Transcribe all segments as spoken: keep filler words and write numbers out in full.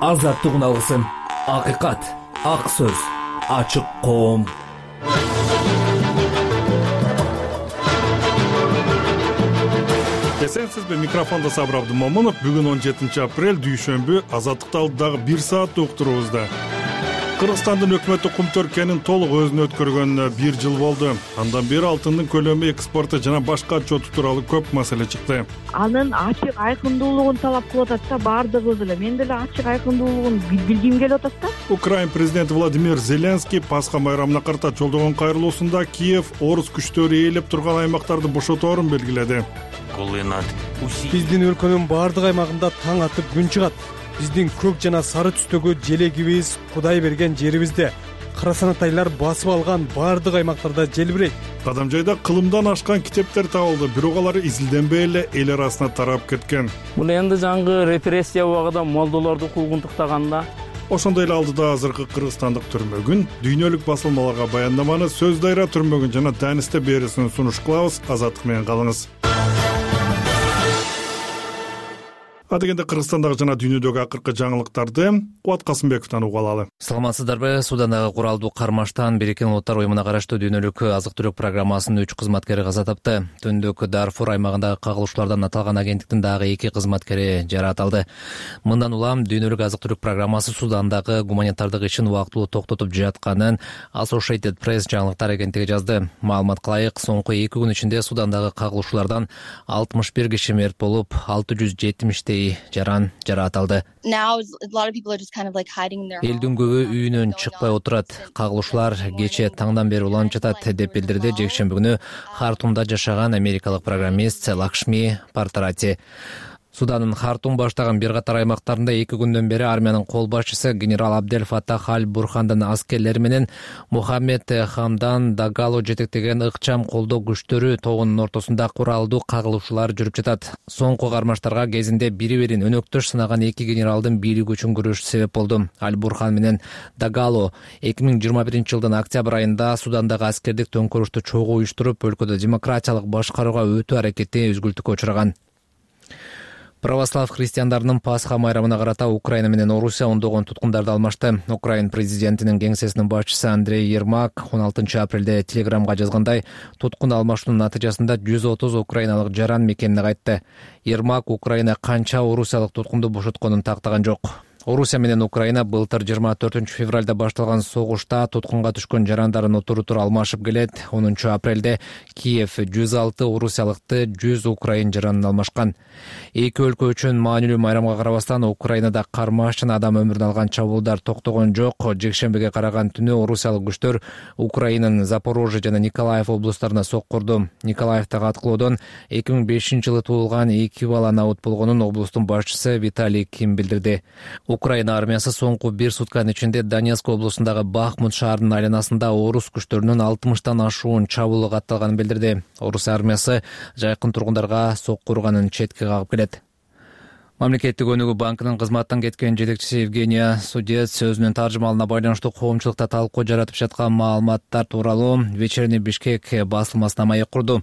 азаттык алгысым, акыйкат, ак сөз, ачык коом. Эсенсизби, микрофонда Сабыр Абдымомунов. Бүгүн он жетинчи апрель дүйшөмбү. Азаттыкты алдыдагы бир саат уктурубузда. Кыргызстандын өкмөтү кумтөркенин толук өзүнө өткөргөнүнө бир жыл болду. Андан бери алтындын көлөмү, экспорту жана башка отчету тууралуу көп маселе чыкты. Анын ачык айкындуулугун талап кылып атат да баардыгыбыз эле. Мен деле ачык айкындуулугун билгим келип атат да. Украин президенти Владимир Зеленский Пасха майрамына карата жолдогон кайрылуусунда Киев орус күчтөрү ээлеп турган аймактарды бошоторун белгиледи. Биздин өлкөнүн баардык аймагында таң атып күн чыгат. Биздин көк жана сары түстөгү желегибиз Кудай берген жерибизде карасанатайлар басып алган баардык аймактарда желбирейт. Кадамжайда кылымдан ашкан китептер табылды, бирок алар изилденбей эле эл арасына тарап кеткен. Бул энди жаңгы репрессия убагында молдолорду куугунтуктаганда. Ошондой эле алдыда азыркы кыргызстандык түрмөгүн, дүйнөлүк басылмаларга баяндаманы Сөз Дайра түрмөгүн жана Данисте берүүсүн сунуш кылабыз. Азаттык менен калыңыз. Адегенде Кыргызстандагы жана дүйнөдөгү акыркы жаңылыктарды Кубат Касымбековдон угуп алалы. Саламатсыздарбы? Судандагы куралдуу кармаштан Бириккен Улуттар уюмуна караштуу дүйнөлүк азык-түлүк программасынын үч кызматкери каза тапты. Түндүк Дарфур аймагындагы кагылышуулардан аталган агенттиктин дагы эки кызматкери жаратылды. Мындан улам дүйнөлүк азык-түлүк программасы Судандагы гуманитардык ишин убактылуу токтотуп жатканын Associated Press жаңылыктар агенттиги жазды. Маалыматка ылайык, соңку эки күн ичинде Судандагы кагылышуулардан алтымыш бир киши мерт болуп, алты жүз жетимиштей жаран жаратылды. Элдин көбү үйүнөн чыкпай отурат. Кагылышуулар кечээ таңдан бери уланып жатат деп билдирди жекшемби күнү Хартумда жашаган америкалык программист Лакшми Партарати. Суданын Хартум баштаган бир катар аймактарында эки күндөн бери армиянын кол башчысы генерал Абдел Фаттах аль-Бурхандын аскерлери менен Мухаммед Хамдан Дагало жетектеген ыкчам колдоо күчтөрү тогунун ортосунда куралдуу кагылышуулар жүрүп жатат. Соңку кармаштарга кезинде бири-бирин өнөктөш сынаган эки генералдын бийлиги үчүн күрөшү себеп болду. Аль-Бурхан менен Дагало эки миң жыйырма биринчи жылдын октябрь айында Судандагы аскердик төңкөрүштү чогуу уюштуруп, өлкөдө демократиялык башкарууга өтүү аракети үзгүлтүккө учураган. Православ христиандарынын Пасха майрамына карата Украина менен Орусия ондогон туткундарды алмашты. Украин президентинин кеңсесинин башчысы Андрей Ермак он алтынчы апрелде телеграмга жазгандай, туткун алмашуунун натыйжасында жүз отуз украиналык жаран мекенине кайтты. Ермак Украина канча орусиялык туткунду бошотконун тактаган жок. Орусия менен Украина былтыр жыйырма төртүнчү февралда башталган согушта туткунга түшкөн жарандарын отур-отур алмашып келет. онунчу апрелде Киев жүз алты орусиялыкты, жүз украин жаранын алмашкан. Эки өлкө үчүн маанилүү майрамга карабастан Украинада кармаш жана адам өмүрүн алган чабуулдар токтогон жок. Жекшембиге караган түнү орусиялык күчтөр Украинанын Запорожье жана Николаев облустарына соккурду. Николаевдагы аткылоодон эки миң бешинчи жылы туулган эки бала набыт болгонун облустун башчысы Виталий Ким билдирди. Украина армиясы соңку бир сутканын ичинде Донецк облусундагы Бахмут шаарынын айланасында орус күчтөрүнүн алтымыштан ашуун чабуулу катталганын билдирди. Орус армиясы жайкын тургундарга сокку урганын четке кагып келет. Мамлекеттик өнүгүү банкынын кызматтан кеткен жетекчиси Евгения Судец өзүнүн таржымалына байланыштуу коомчулукта талкуу жаратып жаткан маалыматтар тууралуу Вечерний Бишкек басылмасына маек курду.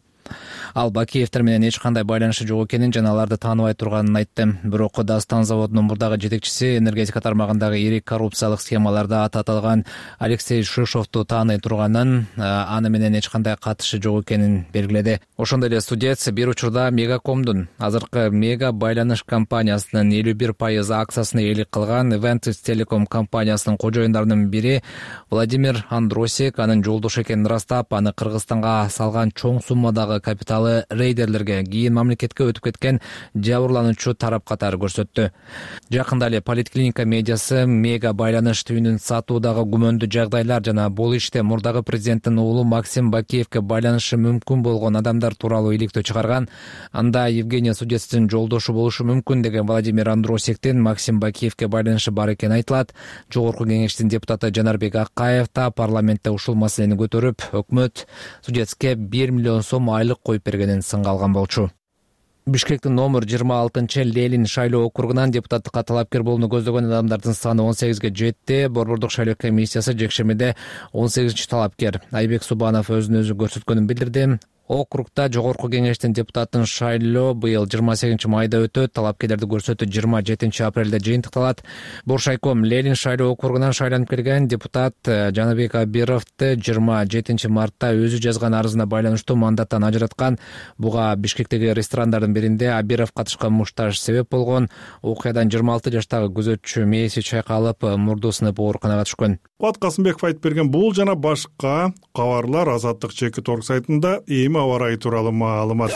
Ал Бакиевтер менен эч кандай байланышы жок экенин жана аларды тааныбай турганын айтты. Бирок Дастан заводунун мурдагы жетекчиси энергетика тармагындагы ири коррупциялык схемаларда аты аталган Алексей Шишовду тааный турганын, аны менен эч кандай катышы жок экенин белгиледи. Ошондой эле Судец бир учурда Мегакомдун азыркы Мега байланыш компаниясынын элүү бир пайыз акциясын ээлик кылган Ventus Telecom компаниясынын кожоюндарынын бири Владимир Андросик анын жолдошу экенин ырастап, аны Кыргызстанга салган чоң суммадагы капиталы рейдерлерге, кийин мамлекетке өтүп кеткен жабырлануучу тарап катары көрсөттү. Жакында эле Политклиника медиасы Мега байланыш түйүнүн сатуудагы күмөндүү жагдайлар жана бул иште мурдагы президенттин уулу Максим Бакиевке байланышы мүмкүн болгон адамдар тууралуу иликтөө чыгарган. Анда Евгения Судецтин жолдошу болушу мүмкүн деген Владимир Андросиктин Максим Бакиевке байланышы бар экени айтылат. Жогорку кеңештин депутаты Жанарбек Акаев да парламентте ушул маселени көтөрүп, өкмөт Судецке бир миллион сом айлык коюп бергенин сынга алган болчу. Бишкектин номер жыйырма алтынчы Ленин шайлоо округунан депутаттыкка талапкер болууну көздөгөн адамдардын саны он сегизге жетти. Борбордук шайлоо комиссиясы жекшемиде он сегизинчи талапкер Айбек Субанов өзүн өзү көрсөткөнүн билдирди. Округда жогорку кеңештин депутатын шайлоо быйыл жыйырма сегизинчи майда өтөт. Талапкерлерди көрсөтүү жыйырма жетинчи апрелде жыйынтыкталат. Боршайком Ленин шайлоо округунан шайланып келген депутат Жаныбек Абировду жыйырма жетинчи мартта өзү жазган арызына байланыштуу мандаттан ажыраткан. Буга Бишкектеги ресторандардын биринде Абиров катышкан муштаж себеп болгон. Окуядан жыйырма алты жаштагы күзөтчү мээси чайкалып, мурду сынып ооруканага түшкөн. Кубат Касымбеков айтып берген бул жана башка кабарлар Азаттык чекит орг сайтында эми аба ырайы тууралуу маалымат.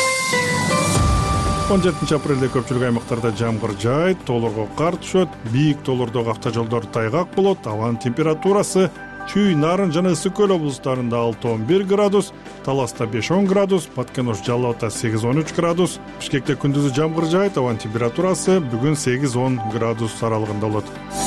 он жетинчи апрелде көпчүлүк аймактарда жамгыр жаайт, тоолорго кар түшөт, бийик тоолордогу автожолдор тайгак болот. Абанын температурасы Чүй, Нарын жана Ысык көл облустарында алты он бир градус, Таласта беш он градус, Баткен-Ош Жалал Абадта сегиз он үч градус. Бишкекте күндүзү жамгыр жаайт, абанын температурасы бүгүн сегиз он градус аралыгында болот.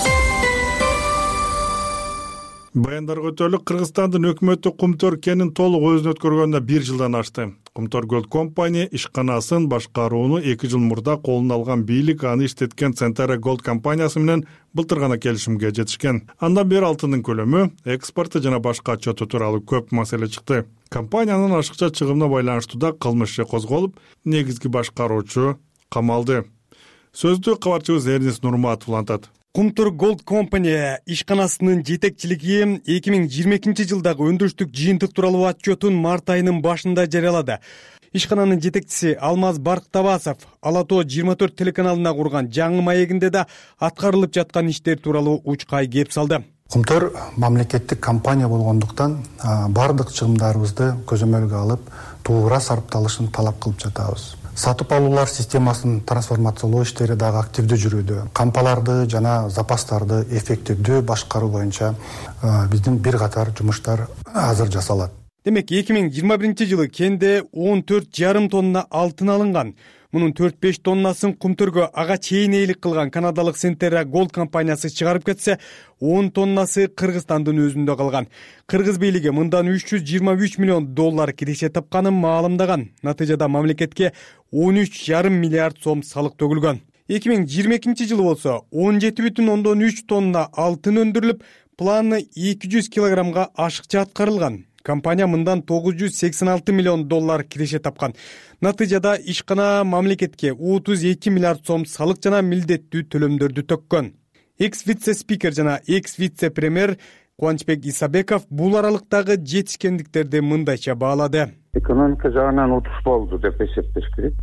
Баяндарга өтөлүк Кыргызстандын өкмөтү Кумтөр кенин толук өзүнө өткөргөнүнө бир жылдан ашты. Кумтөр Gold Company ишканасын башкарууну эки жыл мурда колуна алган бийлик аны иштеткен Centera Gold компаниясы менен былтыр гана келишимге жетишкен. Андан бери алтындын көлөмү, экспорту жана башка отчету тууралуу көп маселе чыкты. Компаниянын ашыкча чыгымына байланыштуу да кылмыш иши козголуп, негизги башкаруучу камалды. Сөздү кабарчыбыз Эрнис Нурматов улантат. Кумтөр Gold Company ишканасынын жетекчилиги эки миң жыйырма экинчи жылдагы өндүрүштүк жыйынтык тууралуу отчетун март айынын башында жарыялады. Ишкананын жетекчиси Алмаз Барктабасов Ала Тоо жыйырма төрт телеканалына курган жаңы маегинде да аткарылып жаткан иштер тууралуу учкай кеп салды. Кумтөр мамлекеттик компания болгондуктан бардык чыгымдарыбызды көзөмөлгө алып, туура сарпталышын талап кылып жатабыз. Сатып алуулар системасын трансформациялоо иштери дагы активдүү жүрүүдө. Кампаларды жана запастарды эффективдүү башкаруу боюнча биздин бир катар жумуштар азыр жасалат. Демек эки миң жыйырма биринчи жылы кенде он төрт жарым тонна алтын алынган. Мунун төрт беш тоннасын Кумтөргө ага чейин ээлик кылган канадалык Centera Gold компаниясы чыгарып кетсе, он тоннасы Кыргызстандын өзүндө калган. Кыргыз бийлиги мындан үч жүз жыйырма үч миллион доллар киреше тапканын маалымдаган. Натыйжада мамлекетке он үч жарым миллиард сом салык төгүлгөн. эки миң жыйырма экинчи жылы болсо он жети бүтүн ондон үч тонна алтын өндүрүлүп, планы эки жүз килограммга ашыкча аткарылган. Компания мындан тогуз жүз сексен алты миллион доллар киреше тапкан. Натыйжада ишкана мамлекетке отуз эки миллиард сом салык жана милдеттүү төлөмдөрдү төккөн. Экс-вице-спикер жана экс-вице-премьер Кубанычбек Исабеков бул аралыктагы жетишкендиктерди мындайча баалады. Экономика жагынан утуш болду деп эсептеш керек.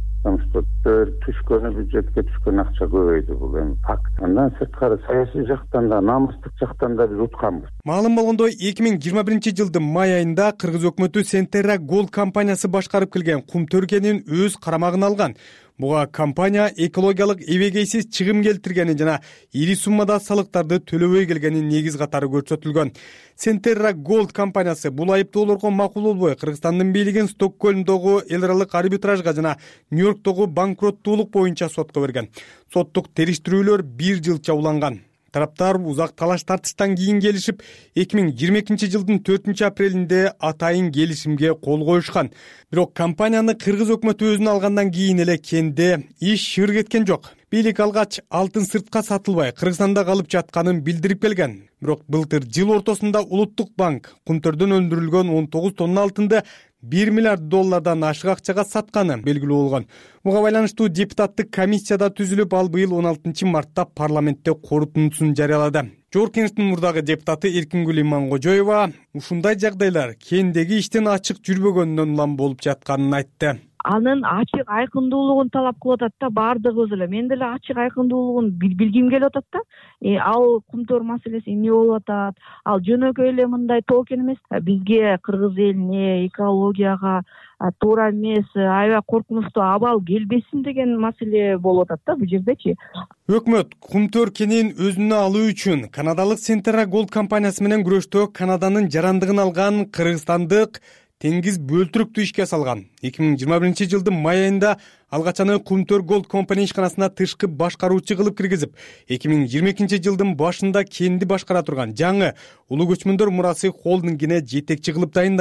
Түшкөнү бюджетке түшкөн акча көбөйдү, бул эми факт. Андан сырткары саясий жактан да, намыстык жактан да биз утканбыз. Маалым болгондой, эки миң жыйырма биринчи жылдын май айында Кыргыз өкмөтү Centera Gold компаниясы башкарып келген Кумтөр кенин өз карамагына алган. Буга компания экологиялык эбегейсиз чыгым келтиргени жана ири суммада салыктарды төлөбөй келгенин негиз катары көрсөтүлгөн. Centera Gold компаниясы бул айыптоолорго макул болбой Кыргызстандын бийлигин Стокгольмдогу эл аралык арбитражга жана Нью-Йорктогу банкроттуулук боюнча сотко берген. Соттук териштирүүлөр бир жылча уланган. Тараптар узак талаш тартыштан кийин келишип, эки миң жыйырма экинчи жылдын төртүнчү апрелинде атайын келишимге кол коюшкан. Бирок компанияны Кыргыз өкмөтү өзүнө алгандан кийин эле кенде иш шыр кеткен жок. Бийлик алгач алтын сыртка сатылбай Кыргызстанда калып жатканын билдирип келген. Бирок былтыр жыл ортосунда Улуттук банк Кумтөрдөн өндүрүлгөн он тогуз тонна алтынды бир миллиард доллардан ашык акчага сатканы белгилүү болгон. Буга байланыштуу депутаттык комиссияда түзүлүп, ал быйыл он алтынчы мартта парламентте корутундусун жарыялады. Жогорку Кеңештин мурдагы депутаты Эркингүл Имангожоева ушундай жагдайлар кендеги иштин ачык жүрбөгөнүнөн улам болуп жатканын айтты. Анын ачык айкындуулугун талап кылып атат да, баардыгыбыз эле. Мен деле ачык айкындуулугун билгим келип атат да. Э, ал Кумтөр маселеси эмне болуп атат? Ал жөнөкөй эле мындай токен эмес. Бизге, кыргыз элине, экологияга туура эмес, аябай коркунучтуу абал келбесин деген маселе болуп атат да бул жердечи. Өкмөт Кумтөр кенин өзүнө алуу үчүн канадалык Centera Gold компаниясы менен күрөштө Канаданын жарандыгын алган кыргызстандык Теңиз бөлтүрүктү ишке салган. эки миң жыйырма биринчи жылдын май айында алгач аны Кумтөр Gold Company ишканасына тышкы башкаруучу кылып киргизип, эки миң жыйырма экинчи жылдын башында кенди башкара турган жаңы Улуу көчмөндөр мурасы холдингине жетекчи кылып дайындаган.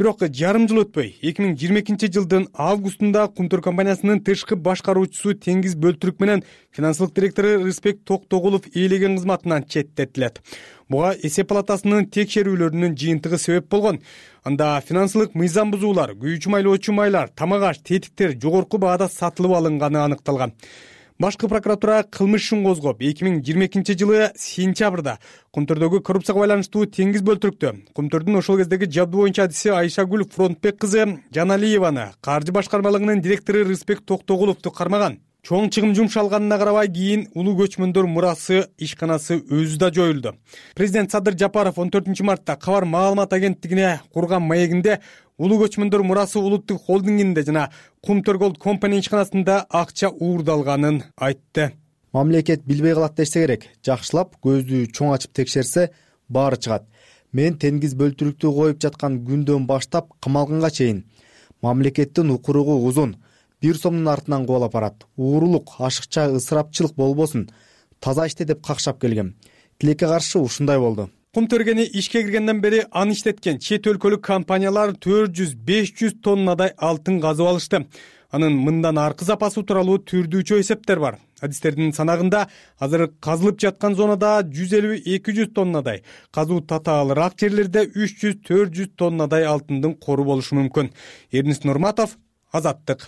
Бирок жарым жыл өтпөй эки миң жыйырма экинчи жылдын августунда Кумтөр компаниясынын тышкы башкаруучусу Теңиз Бөлтүрүк менен финансылык директору Рыспек Токтогулов ээлеген кызматынан четтетилет. Буга эсеп палатасынын текшерүүлөрүнүн жыйынтыгы себеп болгон. Анда финансылык мыйзам бузуулар, күйүүчү майлоочу майлар, тамак аш, тетиктер жогорку баада сатылып алынганы аныкталган. Башкы прокуратура кылмыш ишин козгоп, эки миң жыйырма экинчи жылы сентябрда Кумтөрдөгү коррупцияга байланыштуу Теңиз Бөлтүрүктү, Кумтөрдүн ошол кездеги жабдуу боюнча адиси Айшагүл Фронтбек кызы Жаналиеваны, каржы башкармалыгынын директору Рыспек Токтогуловду кармаган. Чоң чыгым жумшалганына карабай кийин улуу көчмөндөр мурасы ишканасы өзү да жоюлду. Президент Садыр Жапаров он төртүнчү мартта Кабар маалымат агенттигине курган маегинде улуу көчмөндөр мурасы улуттук холдингинде жана Кумтөр Голд компания ишканасында акча уурдалганын айтты. Мамлекет билбей калат десе керек. Жакшылап көздү чоң ачып текшерсе баары чыгат. Мен Теңиз Бөлтүрүктү коюп жаткан күндөн баштап камалганга чейин мамлекеттин укуругу узун. Бир сомдун артынан кубалап барат. Уурулук, ашыкча ысырапчылык болбосун. Таза иште деп какшап келгем. Тилекке каршы ушундай болду. Кумтөргени ишке киргенден бери аны иштеткен чет өлкөлүк компаниялар төрт жүз беш жүз тоннадай алтын казып алышты. Анын мындан аркы запасы тууралуу түрдүүчү эсептер бар. Адистердин санагында азыр казылып жаткан зонада жүз элүү эки жүз тоннадай, казуу татаалыраак жерлерде үч жүз төрт жүз тоннадай алтындын кору болушу мүмкүн. Эрнис Нурматов, Азаттык.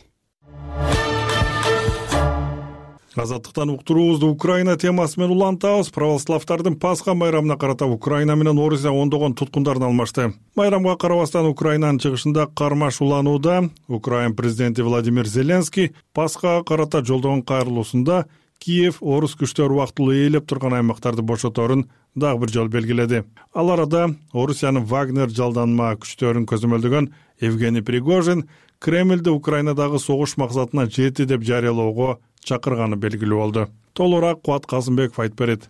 Азаттыктан уктуруубузду Украина темасы менен улантабыз. Православдардын Пасха майрамына карата Украина менен Орусия ондогон туткундарын алмашты. Майрамга карабастан Украинанын чыгышында кармаш уланууда. Украин президенти Владимир Зеленский Пасхага карата жолдогон кайрылуусунда Киев орус күчтөрү убактылуу ээлеп турган аймактарды бошоторун дагы бир жолу белгиледи. Ал арада Орусиянын Вагнер жалданма күчтөрүн көзөмөлдөгөн Евгений Пригожин Кремльди Украинадагы согуш максатына жетти деп жарыялоого чакырганы белгилүү болду. Толураак Кубат Казымбеков айтып берет.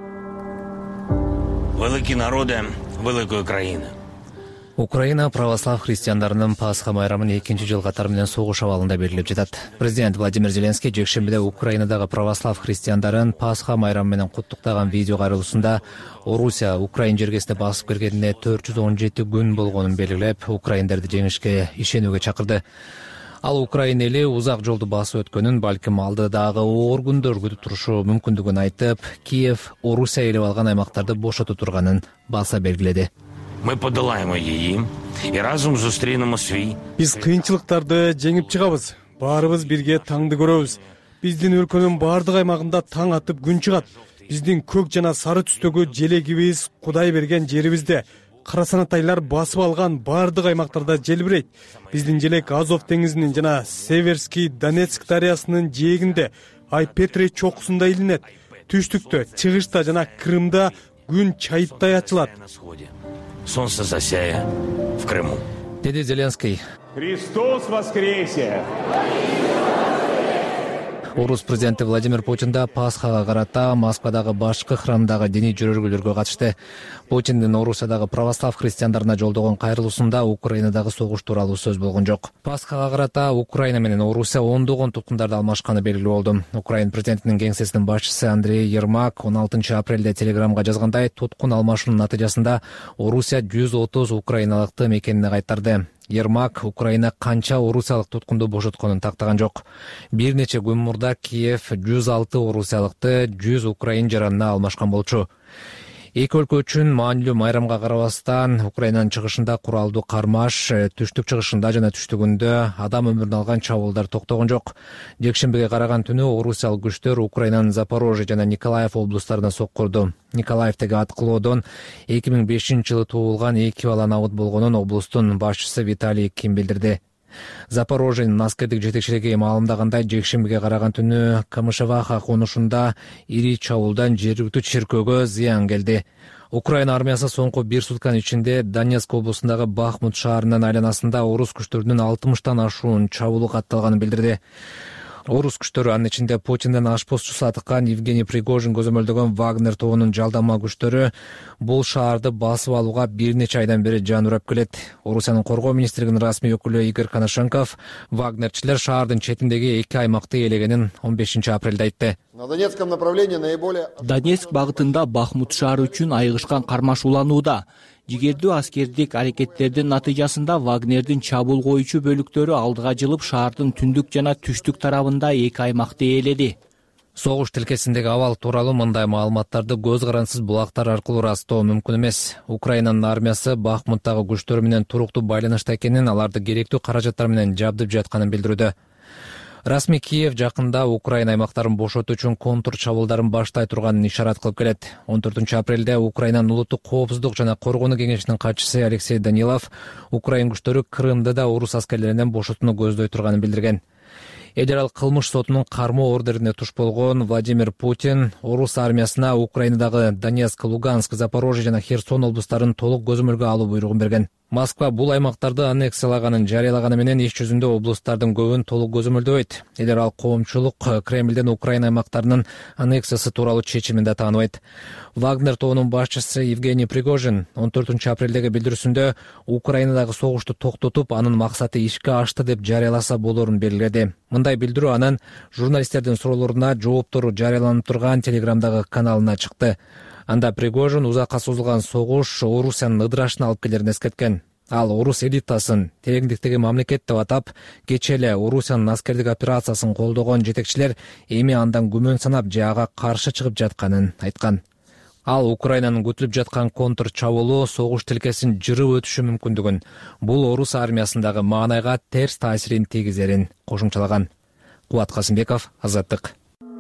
Великий народе, великая Украина. Украина православ христиандарынын Пасха майрамын экинчи жыл катары менен согуш абалында белгилеп жатат. Президент Владимир Зеленский жекшембиде Украинадагы православ христиандарын Пасха майрамы менен куттуктаган видео кайрылуусунда Орусия Украин жергесине басып киргенине төрт жүз он жети күн болгонун белгилеп, украиндерди жеңишке ишенүүгө чакырды. Ал Украин эли узак жолду басып өткөнүн, балким алдыдагы оор күндөр күтүп турушу мүмкүндүгүн айтып, Киев Орусия ээлеп алган аймактарды бошото турганын баса белгиледи. Мы подолаем її и разом зустрінемо свій. Биз кыйынчылыктарды жеңип чыгабыз. Баарыбыз бирге таңды көрөбүз. Биздин өлкөнүн бардык аймагында таң атып күн чыгат. Биздин көк жана сары түстөгү желегибиз Кудай берген жерибизде. Карасанатайлар басып алган бардык аймактарда желбирейт. Биздин желек Азов деңизинин жана Северский Донецк дарыясынын жээгинде, Айпетри чокусунда илинет. Түштүктө, чыгышта жана Крымда күн чайыттай ачылат. Солнце засяя в Крыму. Деди Зеленский. Христос воскресе! Орус президенти Владимир Путин да Пасхага карата Москвадагы башкы храмдагы диний жөргөлөргө катышты. Путиндин Орусиядагы православ христиандарына жолдогон кайрылуусунда Украинадагы согуш тууралуу сөз болгон жок. Пасхага карата Украина менен Орусия ондогон туткундарды алмашканы белгилүү болду. Украин президентинин кеңсесинин башчысы Андрей Ермак он алтынчы апрелде телеграмга жазгандай, туткун алмашуунун натыйжасында Орусия жүз отуз украиналыкты мекенине кайтарды. Ермак Украина канча орусиялык туткунду бошотконун тактаган жок. Бир нече күн мурда Киев жүз алты орусиялыкты жүз украин жаранына алмашкан болчу. Эки өлкө үчүн маанилүү майрамга карабастан Украинанын чыгышында куралдуу кармаш, түштүк чыгышында жана түштүгүндө адам өмүрүн алган чабуулдар токтогон жок. Жекшембиге караган түнү орусиялык күчтөр Украинанын Запорожье жана Николаев облустарына соккурду. Николаевдеги аткылоодон эки миң бешинчи жылы туулган эки бала набыт болгонун облустун башчысы Виталий Ким билдирди. Запорожьенин аскердик жетекчилиги маалымдагандай, жекшембиге караган түнү Камышеваха конушунда ири чабуулдан жергиликтүү чиркөөгө зыян келди. Украина армиясы соңку бир сутканын ичинде Донецк облусундагы Бахмут шаарынын айланасында орус күчтөрүнүн алтымыштан ашуун чабуулу катталганын билдирди. Орус күчтөрү, анын ичинде Путиндин ашпозчусу атыккан Евгений Пригожин көзөмөлдөгөн Вагнер тобунун жалданма күчтөрү бул шаарды басып алууга бир нече айдан бери жан урап келет. Орусиянын коргоо министрлигинин расмий өкүлү Игорь Коношенков Вагнерчилер шаардын четиндеги эки аймакты ээлегенин он бешинчи апрелде айтты. На Донецком направлении наиболее... Донецк багытында Бахмут шаары үчүн айыгышкан кармаш уланууда. жигердүү аскердик аракеттердин натыйжасында Вагнердин чабуул коюучу бөлүктөрү алдыга жылып шаардын түндүк жана түштүк тарабында эки аймакты ээледи. Согуш тилкесиндеги абал тууралуу мындай маалыматтарды көз карансыз булактар аркылуу ырастоо мүмкүн эмес. Украинанын армиясы Бахмуттагы күчтөр менен туруктуу байланышта экенин, аларды керектүү каражаттар менен жабдып жатканын билдирүүдө. Расмий Киев жакында Украина аймактарын бошотуу үчүн контур чабуулдарын баштай турганын ишарат кылып келет. он төртүнчү апрелде Украинанын улуттук коопсуздук жана коргонуу кеңешинин катчысы Алексей Данилов Украин күчтөрү Крымды да орус аскерлеринен бошотууну көздөй турганын билдирген. Эгер ал кылмыш сотунун кармоо ордерине туш болгон Владимир Путин орус армиясына Украинадагы Донецк, Луганск, Запорожье жана Херсон облустарын толук көзөмөлгө алуу буйругун берген. Москва бул аймактарды аннексиялаганын жарыялаганы менен иш жүзүндө облустардын көбүн толук көзөмөлдөбөйт. Эгер ал коомчулук Кремлден Украина аймактарынын аннексиясы тууралуу чечимин да тааныбайт. Вагнер тобунун башчысы Евгений Пригожин он төртүнчү апрелдеги билдирүүсүндө Украинадагы согушту токтотуп, анын максаты ишке ашты деп жарыяласа болорун белгиледи. Мындай билдирүү анын журналисттердин суроолоруна жооптору жарыяланып турган Телеграмдагы каналына чыкты. Анда Пригожин узакка созулган согуш Орусиянын ыдырашына алып келерин эскерткен. Ал орус элитасын тереңдиктеги мамлекет деп атап, кечээ эле Орусиянын аскердик операциясын колдогон жетекчилер эми андан күмөн санап же ага каршы чыгып жатканын айткан. Ал Украинанын күтүлүп жаткан контур чабуулу согуш тилкесин жырып өтүшү мүмкүндүгүн, бул орус армиясындагы маанайга терс таасирин тийгизерин кошумчалаган. Кубат Касымбеков, Азаттык.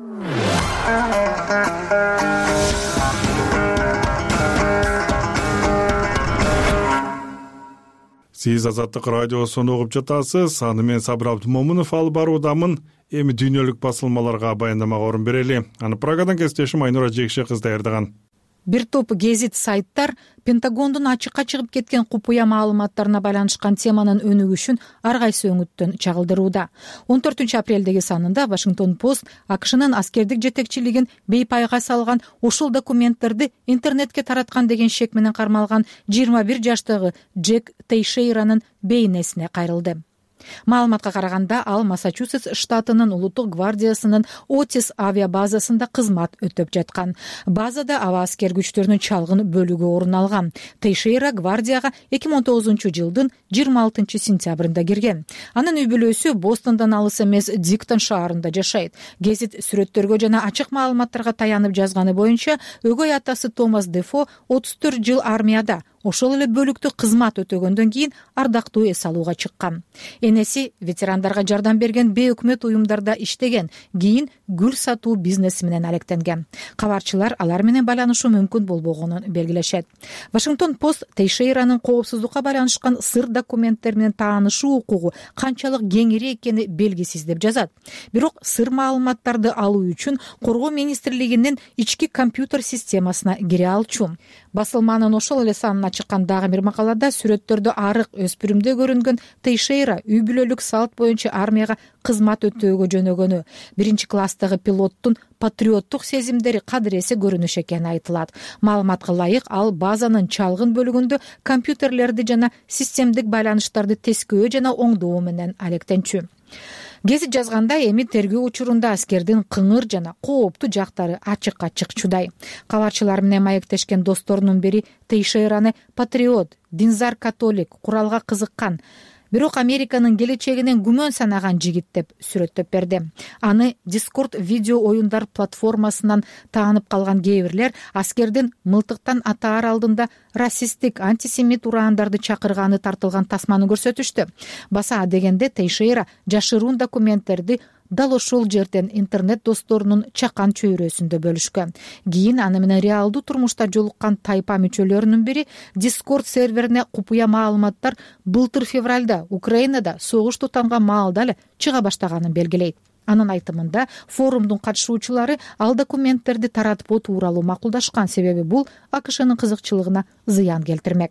Сиз Азаттык радиосун угуп жатасыз. Аны мен Сабыр Абдымомунов алып баруудамын. Эми дүйнөлүк басылмаларга баяндамага орун берели. Аны Прагадан кесиптешим Айнура Жекшекызы даярдаган. Бир топ гезит сайттар Пентагондун ачыкка чыгып кеткен купуя маалыматтарына байланышкан теманын өнүгүшүн ар кайсы өңүттөн чагылдырууда. он төртүнчү апрелдеги санында Вашингтон Пост АКШнын аскердик жетекчилигин бейпайга салган ушул документтерди интернетке тараткан деген шек менен кармалган жыйырма бир жаштагы Джек Тейшейранын бейнесине кайрылды. Маалыматка караганда, ал Массачусетс штатынын улуттук гвардиясынын Отис авиабазасында кызмат өтөп жаткан. Базада аба аскер күчтөрүнүн чалгын бөлүгү орун алган. Тейшейра гвардияга эки миң он тогузунчу жылдын жыйырма алтынчы сентябрында кирген. Анын үй бүлөсү Бостондон алыс эмес Диктон шаарында жашайт. Гезит сүрөттөргө жана ачык маалыматтарга таянып жазганы боюнча, өгөй атасы Томас Дефо отуз төрт жыл армияда, ошол эле бөлүктө кызмат өтөгөндөн кийин ардактуу эс алууга чыккан. Энеси ветерандарга жардам берген бейөкмөт уюмдарда иштеген, кийин гүл сатуу бизнеси менен алектенген. Кабарчылар алар менен байланышуу мүмкүн болбогонун белгилешет. Вашингтон Пост Тейшейранын коопсуздукка байланышкан сыр документтер менен таанышуу укугу канчалык кеңири экени белгисиз деп жазат. Бирок сыр маалыматтарды алуу үчүн Коргоо министрлигинин ички компьютер системасына кире алчу. Басылманын ошол эле санына чыккан дагы бир макалада сүрөттөрдө арык өспүрүмдө көрүнгөн Тейшейра үй бүлөлүк салт боюнча армияга кызмат өтөөгө жөнөгөнү, биринчи класстагы пилоттун патриоттук сезимдери кадыресе көрүнүш экени айтылат. Маалыматка ылайык, ал базанын чалгын бөлүгүндө компьютерлерди жана системдик байланыштарды тескөө жана оңдоо менен алектенчү. Гезит жазгандай, эми тергөө учурунда аскердин кыңыр жана кооптуу жактары ачыкка чыкчудай. Кабарчылар менен маектешкен досторунун бири Тейшейраны патриот, динзар католик, куралга кызыккан, бирок Американын келечегинен күмөн санаган жигит деп сүрөттөп берди. Аны Discord видео оюндар платформасынан таанып калган кээ бирлер аскердин мылтыктан атаар алдында расисттик, антисемит ураандарды чакырганы тартылган тасманы көрсөтүштү. Баса дегенде Тейшейра жашыруун документтерди дал ошол жерден интернет досторунун чакан чөйрөсүндө бөлүшкөн. Кийин аны менен реалдуу турмушта жолуккан тайпа мүчөлөрүнүн бири Discord серверине купуя маалыматтар былтыр февралда Украинада согуш тутанган маалда эле чыга баштаганын белгилейт. Анын айтымында, форумдун катышуучулары ал документтерди таратпоо тууралуу макулдашкан, себеби бул АКШнын кызыкчылыгына зыян келтирмек.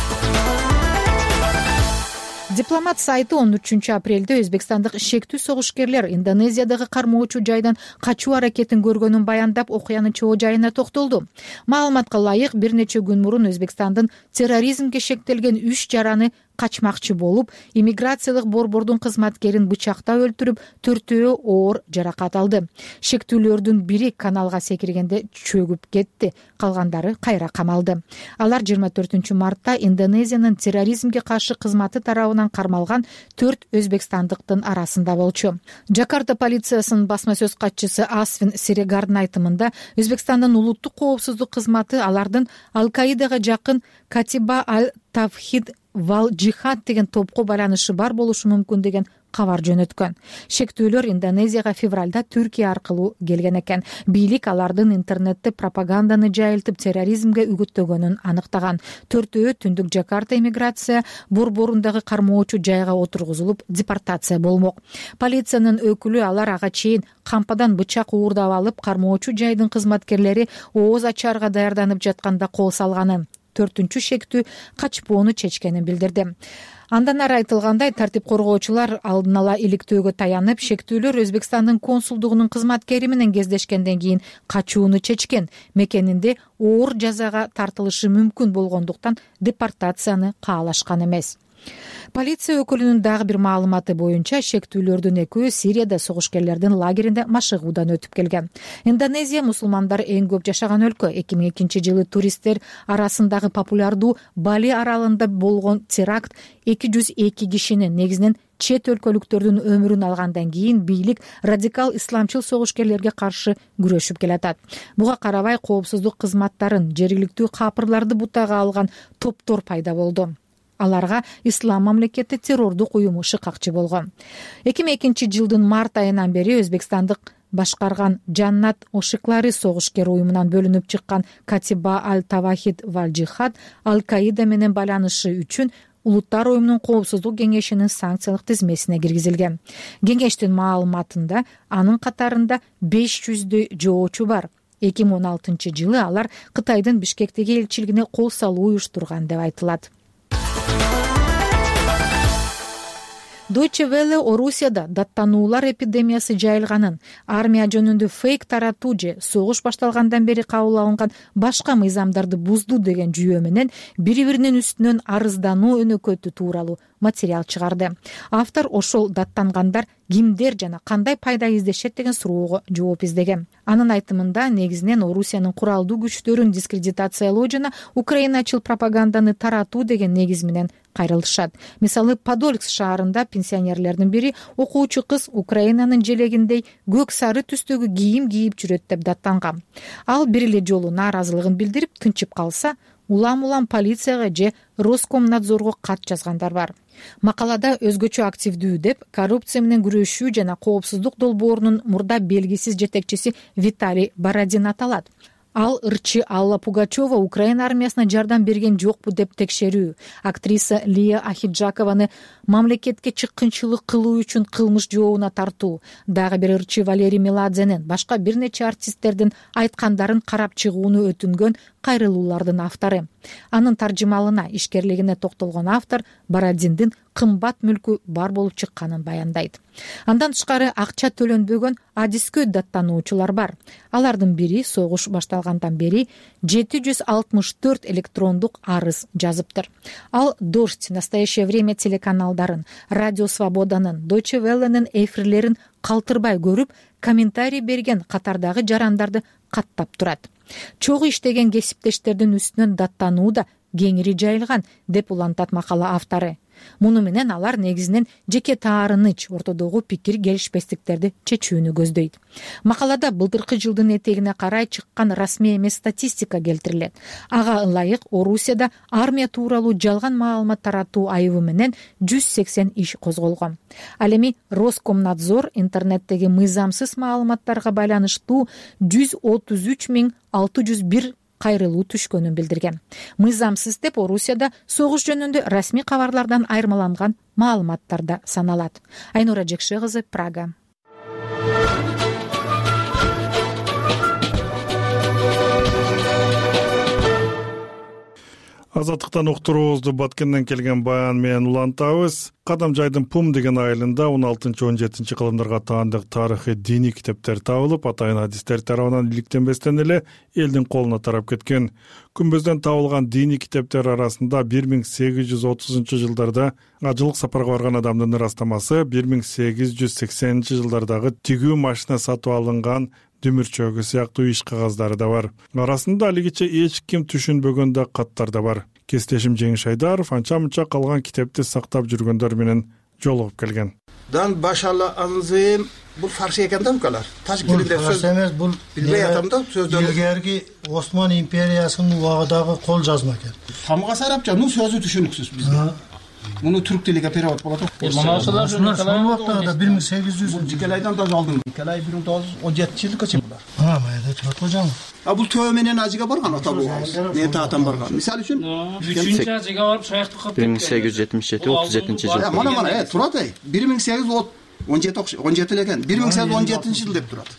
Дипломат сайты он үчүнчү апрелде өзбекстандык шектүү согушкерлер Индонезиядагы кармоочу жайдан качуу аракетин көргөнүн баяндап, окуянын чоо жайына токтолду. Маалыматка ылайык, бир нече күн мурун Өзбекстандын терроризмге шектелген үч жараны качмакчы болуп иммиграциялык борбордун кызматкерин бычактап өлтүрүп, төртөө оор жаракат алды. Шектүүлөрдүн бири каналга секиргенде чөгүп кетти, калгандары кайра камалды. Алар жыйырма төртүнчү мартта Индонезиянын терроризмге каршы кызматы тарабынан кармалган төрт өзбекстандыктын арасында болчу. Жакарта полициясынын басма сөз катчысы Асвин Сирегардын айтымында, Өзбекстандын улуттук коопсуздук кызматы алардын Ал-Каидага жакын Катиба аль-Тавхид вал Джихад деген топко байланышы бар болушу мүмкүн деген кабар жөнөткөн. Шектүүлөр Индонезияга февралда Түркия аркылуу келген экен. Бийлик алардын интернетте пропаганданы жайылтып терроризмге үгүттөгөнүн аныктаган. Төртөө түндүк Жакарта иммиграция борборундагы кармоочу жайга отургузулуп, депортация болмок. Полициянын өкүлү алар ага чейин кампадан бычак уурдап алып, кармоочу жайдын кызматкерлери ооз ачаарга даярданып жатканда кол салганын, төртүнчү шектүү качпоону чечкенин билдирди. Андан ары айтылгандай, тартип коргоочулар алдын ала иликтөөгө таянып, шектүүлөр Өзбекстандын консулдугунун кызматкери менен кездешкенден кийин качууну чечкен. Мекенинде оор жазага тартылышы мүмкүн болгондуктан депортацияны каалашкан эмес. Полиция өкүлүнүн дагы бир маалыматы боюнча, шектүүлөрдүн экөө Сирияда согушкерлердин лагеринде машыгуудан өтүп келген. Индонезия мусулмандар эң көп жашаган өлкө. эки миң экинчи жылы туристтер арасындагы популярдуу Бали аралында болгон теракт эки жүз эки кишинин, негизинен чет өлкөлүктөрдүн өмүрүн алгандан кийин бийлик радикал исламчыл согушкерлерге каршы күрөшүп келатат. Буга карабай коопсуздук кызматтарын, жергиликтүү капырларды бутага алган топтор пайда болду. Аларга ислам мамлекети террордук уюму шыкакчы болгон. эки миң экинчи жылдын март айынан бери Өзбекстандык башкарган Жаннат ошиклары согушкер уюмунан бөлүнүп чыккан Катиба аль-Тавахид вал Джихад Ал-Каида менен байланышы үчүн Улуттар уюмунун коопсуздук кеңешинин санкциялык тизмесине киргизилген. Кеңештин маалыматында анын катарында беш жүздөй жоочу бар. эки миң он алтынчы жылы алар Кытайдын Бишкектеги элчилигине кол салуу уюштурган деп айтылат. Deutsche Welle Орусияда даттануулар эпидемиясы жайылганын, армия жөнүндө фейк таратуу же согуш башталгандан бери кабыл алынган башка мыйзамдарды бузду деген жүйө менен бири-биринин үстүнөн арыздануу өнөкөтү тууралуу материал чыгарды. Автор ошол даттангандар кимдер жана кандай пайда издешет деген суроого жооп издеген. Анын айтымында, негизинен Орусиянын куралдуу күчтөрүн дискредитациялоо жана украиначыл пропаганданы таратуу деген негиз менен кайрылышат. Мисалы, Подольск шаарында пенсионерлердин бири окуучу кыз Украинанын желегиндей көк сары түстөгү кийим кийип жүрөт деп даттанган. Ал бир эле жолу нааразылыгын билдирип тынчып калса, улам-улам полицияга же Роскомнадзорго кат жазгандар бар. Макалада өзгөчө активдүү деп коррупция менен күрөшүү жана коопсуздук долбоорунун мурда белгисиз жетекчиси Виталий Бородин аталат. Ал ырчы Алла Пугачева Украина армиясына жардам берген жокпу деп текшерүү, актриса Лия Ахиджакованы мамлекетке чыккынчылык кылуу үчүн кылмыш жообуна тартуу, дагы бир ырчы Валерий Меладзенин башка бир нече артисттердин айткандарын карап чыгууну өтүнгөн кайрылуулардын автору. Анын таржымалына, ишкерлигине токтолгон автор Бородиндин кымбат мүлкү бар болуп чыкканын баяндайт. Андан тышкары акча төлөнбөгөн адискө даттануучулар бар. Алардын бири согуш башталгандан бери жети жүз алтымыш төрт электрондук арыз жазыптыр. Ал Дождь, Настоящее время телеканалдарын, Радио Свободанын, Deutsche Welle'нин эфирлерин калтырбай көрүп, комментарий берген катардагы жарандарды каттап турат. Чогуу иштеген кесиптештердин үстүнөн даттануу да кеңири жайылган деп улантат макала автору. Муну менен алар негизинен жеке таарыныч, ортодогу пикир келишпестиктерди чечүүнү көздөйт. Макалада былтыркы жылдын этегине карай чыккан расмий эмес статистика келтирилет. Ага ылайык Орусияда армия тууралуу жалган маалымат таратуу айыбы менен жүз сексен иш козголгон. Ал эми Роскомнадзор интернеттеги мыйзамсыз маалыматтарга байланыштуу жүз отуз үч миң алты жүз бир кайрылуу түшкөнүн билдирген. Мыйзамсыз деп Орусияда согуш жөнүндө расмий кабарлардан айырмаланган маалыматтар да саналат. Айнура Жекше кызы, Прага. Азаттыктан уктуруубузду Баткенден келген баян менен улантабыз. Кадамжайдын Пум деген айылында он алтынчы он жетинчи кылымдарга таандык тарыхый диний китептер табылып, атайын адистер тарабынан иликтенбестен эле элдин колуна тарап кеткен. Күмбөздөн табылган диний китептер арасында бир миң сегиз жүз отузунчу жылдарда ажылык сапарга барган адамдын ырастамасы, бир миң сегиз жүз сексенинчи жылдардагы тигүү машина сатып алынган дүмүрчөгү сыяктуу иш кагаздары да бар. Арасында алигиче эч ким түшүнбөгөн да каттар да бар. Кестешим Жеңиш Айдаров анча-мынча калган китепти сактап жүргөндөр менен жолугуп келген. Дан башалла анзым бул фарси экен да укалар. Тажик тилинде сөз эмес, бул билбей атам да сөздөрү. Илгерки Осман империясынын убагындагы кол жазма экен. Самгас арабча, ну сөзү түшүнүксүз бизге. Муну түрк тилиге перевод болот. Мынасылар шул убакта бир миң сегиз жүз Николайдан да алдым. Николай бир миң тогуз жүз он жетинчи жылга чейин булар. А, майда турат кожам. А бул төө менен ажыга барган ата болобуз. Мен таатан барган. Мисалы үчүн үчүнчү ажыга барып шаяктыкка калып кетти. бир миң сегиз жүз жетимиш жети отуз жетинчи жыл. Мана мана, э, турат эй. бир миң сегиз жүз он жети он жети экен. бир миң сегиз жүз он жетинчи жыл деп турат.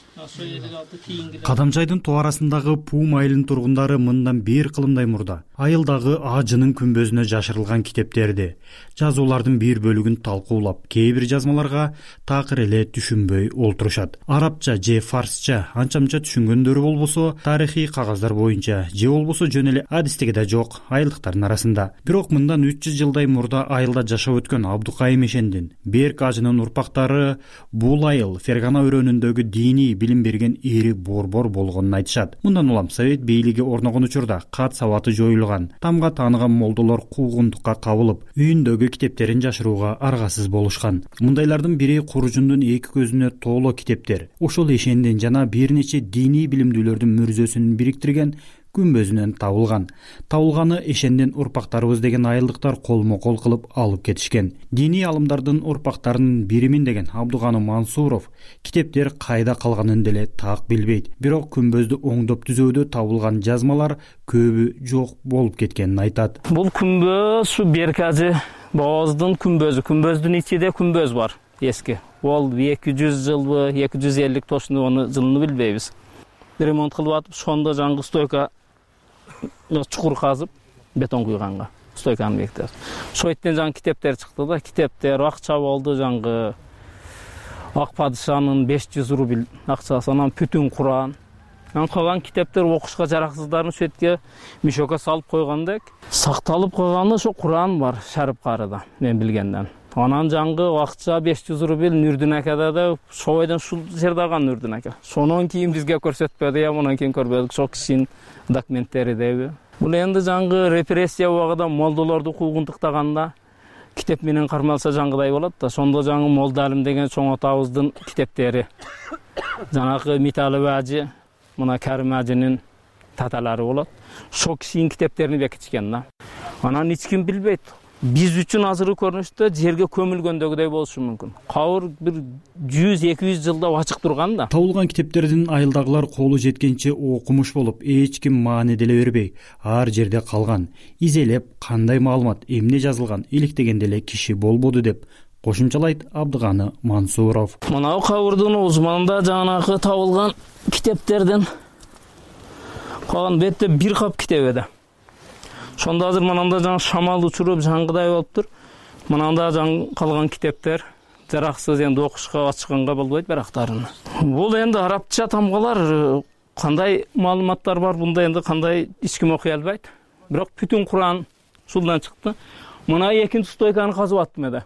Кадамжайдын тоо арасындагы Пум айылынын тургундары мындан бир кылымдай мурда айылдагы ажынын күмбөзүнө жашырылган китептерди, жазуулардын бир бөлүгүн талкуулап, кээ бир жазмаларга такыр эле түшүнбөй олтурушат. Арабча же фарсча анча-мынча түшүнгөндөрү болбосо, тарыхый кагаздар боюнча же болбосо жөн эле адистиги да жок айылдыктардын арасында. Бирок мындан үч жүз жылдай мурда айылда жашап өткөн Абдукайым Эшендин Берк ажынын урпактары бул айыл Фергана өрөөнүндөгү диний билим берген ири борбор болгонун айтышат. Мындан улам Совет бийлиги орногон учурда кат сабаты жоюлган, тамга тааныган молдолор куугунтукка кабылып, үйүндөгү китептерин жашырууга аргасыз болушкан. Мындайлардын бири Куружундун эки көзүнө тооло китептер. Ошол Эшендин жана бир нече диний билимдүүлөрдүн мүрзөсүн бириктирген күмбөзүнөн табылган. Табылганы Эшендин урпактарыбыз деген айылдыктар колмо-кол кылып алып кетишкен. Диний алымдардын урпактарынын биримин деген Абдуганы Мансуров китептер кайда калганын деле так билбейт. Бирок күмбөздү оңдоп түзөөдө табылган жазмалар көбү жок болуп кеткенин айтат. Бул күмбөз ушу Берк ажы бабабыздын күмбөзү. Күмбөздүн ичинде күмбөз бар эски. Ол эки жүз жылбы, эки жүз элүү тошуну оны жылын билбейбиз. Ремонт кылып атып, шонда жаңгы стойка чукур казып, бетон куйганга. Стойканы бекитет. Шойттен жаңгы китептер чыкты да, китептер акча болду, жаңгы Ак падышанын беш жүз рубль акчасы, анан бүтүн Куран. Анан калган китептер окушка жараксыздарын шетке мишокко салып койгондек, сакталып калганы ошо Куран бар Шарып карыда, мен билгенден. Анан жаңгы акча беш жүз рубль Нурдин акада да шобойдон ушул жерде алган Нурдин ака. Сонон кийин бизге көрсөтпөдү, я мындан кийин көрбөдүк, ошол кишинин документтери деби. Бул энди жаңгы репрессия убагында молдолорду куугунтуктаганда китеп менен кармалса жаңгыдай болот да. Сонда жаңгы Молда Алим деген чоң атабыздын китептери. Жанагы Миталы ажы, мына Карим ажынын таталары болот. Ошол кишинин китептерин бекитишкен да. Анан эч ким билбейт. Биз үчүн азыркы көрүнүштө жерге көмүлгөндөгүдөй болушу мүмкүн. Кабыр бир жүз эки жүз жылда ачык турган да. Табылган китептердин айылдагылар колу жеткенче окумуш болуп, эч ким мааниделе бербей, ар жерде калган. Изелеп, кандай маалымат, эмне жазылган, иликтегенде эле киши болбоду деп кошумчалайт Абдыганы Мансуров. Мына кабырдын узманында жанагы табылган китептерден калган бетте бир кап китеп эди. Сонда азыр мынанда жаң шамал учуруп жаңгыдай болуптур. Мынанда жаң калган китептер жараксыз, энди окушка ачканга болбойт барактарын. Бул энди арабча тамгалар, кандай маалыматтар бар бунда энди кандай эч ким окуй албайт. Бирок бүтүн Куран ушулдан чыкты. Мына экинчи стойканы казып аттым эде.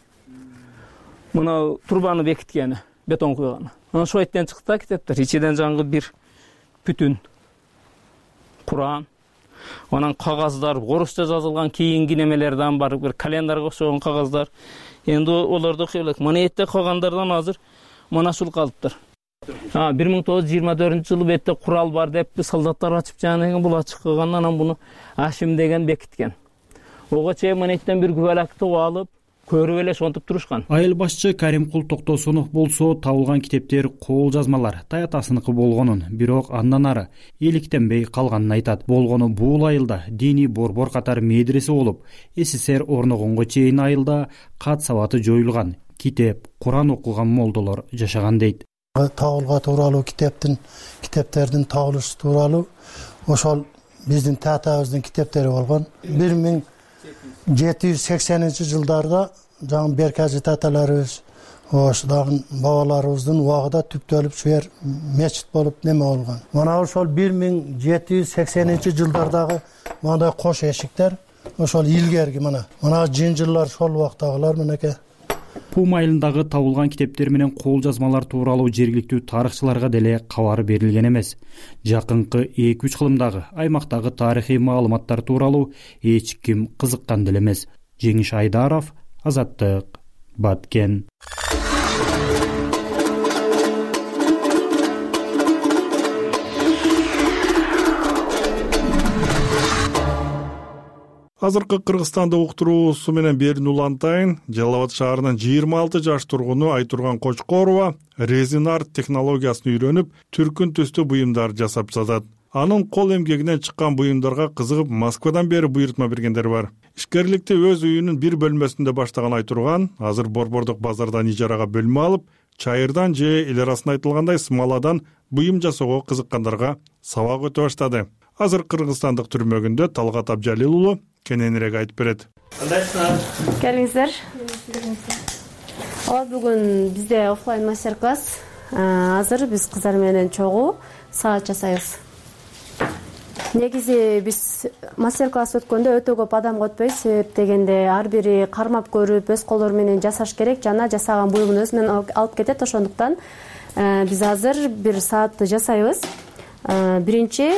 Мына турбаны бекиткени, бетон куйганы. Анан ошол еттен чыкты китептер. Ичиден жаңгы бир бүтүн Куран. Анан кагаздар, орусча жазылган кийинки немелерден бар, бир календарга окшогон кагаздар. Энди олорду окуй элек. Мына этте калгандардан азыр мына ушул калыптыр. А бир миң тогуз жүз жыйырма төртүнчү жылы бетте курал бар деп солдаттар ачып жана бул ачык кылгандан анан буну Ашим деген бекиткен. Ого чейин мына эттен бир күбөлөктү алып көрүп эле шонтуп турушкан. Айыл башчы Каримкул Токтосунов болсо табылган китептер кол жазмалар таятасыныкы болгонун, бирок андан ары иликтенбей калганын айтат. Болгону бул айылда диний борбор катары медресе болуп, СССР орногонго чейин айылда кат сабаты жоюлган, китеп, Куран окуган молдолор жашаган дейт. Табылга тууралуу китептин, китептердин табылышы тууралуу ошол биздин татабыздын китептери болгон. бир миң жети жүз сексенинчи жылдарда жаңы берказы таталарыбыз, ош дагы бабаларыбыздын убагында түптөлүп шер мечит болуп неме болгон. Мына ошол бир миң жети жүз сексенинчи жылдардагы мындай кош эшиктер ошол илгерги мына. Мына жинжырлар ошол убактагылар менеке. Пум айылындагы табылган китептер менен кол жазмалар тууралуу жергиликтүү тарыхчыларга деле кабар берилген эмес. Жакынкы эки үч кылымдагы аймактагы тарыхый маалыматтар тууралуу эч ким кызыккан деле эмес. Жеңиш Айдаров, Азаттык, Баткен. Азыркы Кыргызстанда уктуруусу менен Бердин Улантайын Жалал Абад шаарынын жыйырма алты жаш тургуну Айтурган Кочкорова резин арт технологиясын үйрөнүп, түркүн түстүү буюмдар жасап сатат. Анын кол эмгегинен чыккан буюмдарга кызыгып, Москвадан бери буйрутма бергендер бар. Ишкерликти өз үйүнүн бир бөлмөсүндө баштаган Айтурган азыр Борбордук базардан ижарага бөлмө алып, чайырдан же эл арасында айтылгандай смаладан буюм жасоого кызыккандарга сабак өтө баштады. Азыр Кыргызстандык түрмөгүндө Талгат Абжалил уулу кененирээк айтып берет. Кандайсыңар? Келиңиздер. Ооба, бүгүн бизде офлайн мастер-класс. Азыр биз кыздар менен чогуу саат жасайбыз. Негизи биз мастер-класс өткөндө өтө көп адам өтпөйт, себеп дегенде ар бири кармап көрүп, өз колдору менен жасаш керек, жана жасаган буюмун өзү менен алып кетет. Ошондуктан биз азыр бир саатты жасайбыз. Биринчи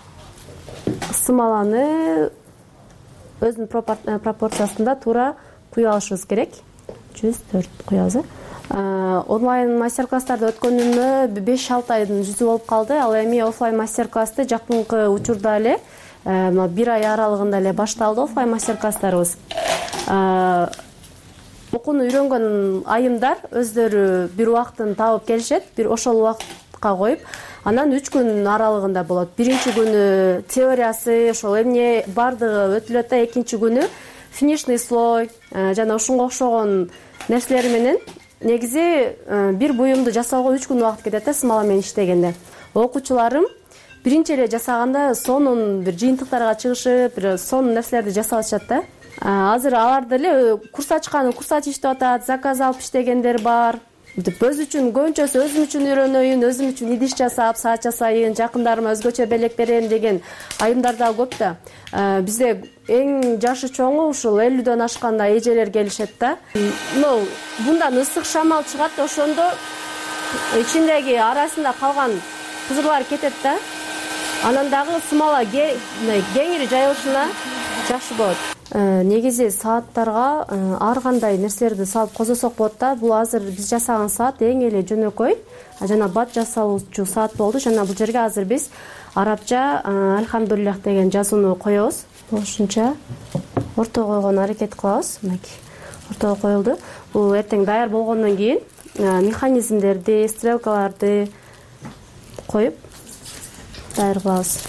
смаланы өзүнүн пропорциясында туура куюп алышыбыз керек. жүз төрт куябыз. Онлайн мастер-класстарды өткөнүмө беш алты айдын жүзү болуп калды. Ал эми офлайн мастер-классты жакынкы учурда эле бир ай аралыгында эле башталды офлайн мастер-класстарыбыз. Окууну үйрөнгөн айымдар өздөрү бир убактын табып келишет, бир ошол убакытка коюп, анан үч күн аралыгында болот. Биринчи күнү теориясы, ошол эмне бардыгы өтүлөт да, экинчи күнү финишный слой жана ушунга окшогон нерселер менен негизи бир буюмду жасоого үч күн убакыт кетет да, смала менен иштегенде. Окуучуларым биринчи эле жасаганда сонун бир жыйынтыктарга чыгышып, бир сонун нерселерди жасап атышат да. Азыр алар деле курс ачканы, курс ачып иштеп атат, заказ алып иштегендер бар. Өз үчүн көбүнчөсү өзүм үчүн үйрөнөйүн, өзүм үчүн идиш жасап, саат жасайын, жакындарыма өзгөчө белек берем деген айымдар да көп да. Бизде эң жашы чоңу ушул элүүдөн ашканда эжелер келишет да. Ну, мындан ысык шамал чыгат, ошондо ичиндеги арасында калган кызырлар кетет да. Анан дагы смала кеңири жайылышына жакшы болот. Негизи сааттарга ар кандай нерселерди салып козосок болот да. Бул азыр биз жасаган саат эң эле жөнөкөй жана бат жасалуучу саат болду. Жана бул жерге азыр биз арабча альхамдулиллах деген жазууну коебуз. Ошонча ортого койгонго аракет кылабыз. Мынакей ортого коюлду. Бул эртең даяр болгондон кийин механизмдерди, стрелкаларды коюп даяр кылабыз.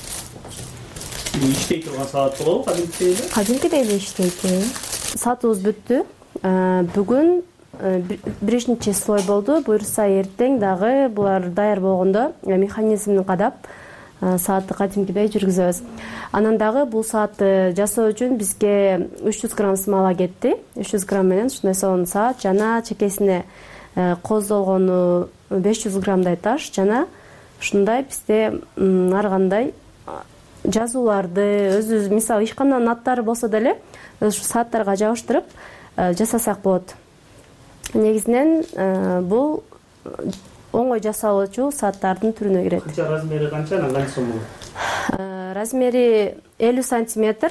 Иштей турган саат болобу, кадимкидей эле? Кадимкидей эле иштейт. Саатыбыз бүттү. Бүгүн биринчи слой болду. Буюрса эртең дагы булар даяр болгондо механизмди кадап саатты кадимкидей жүргүзөбүз. Анан дагы бул саатты жасоо үчүн бизге үч жүз грамм смала кетти. үч жүз грамм менен ушундай сонун саат жана чекесине коздолгону беш жүз граммдай таш жана ушундай бизде ар кандай жазууларды өзүбүз, мисалы ишкананын аттары болсо деле ушу сааттарга жабыштырып жасасак болот. Негизинен бул оңой жасалуучу сааттардын түрүнө кирет. Канча размери канча, канча сом болот? Размери элүү сантиметр,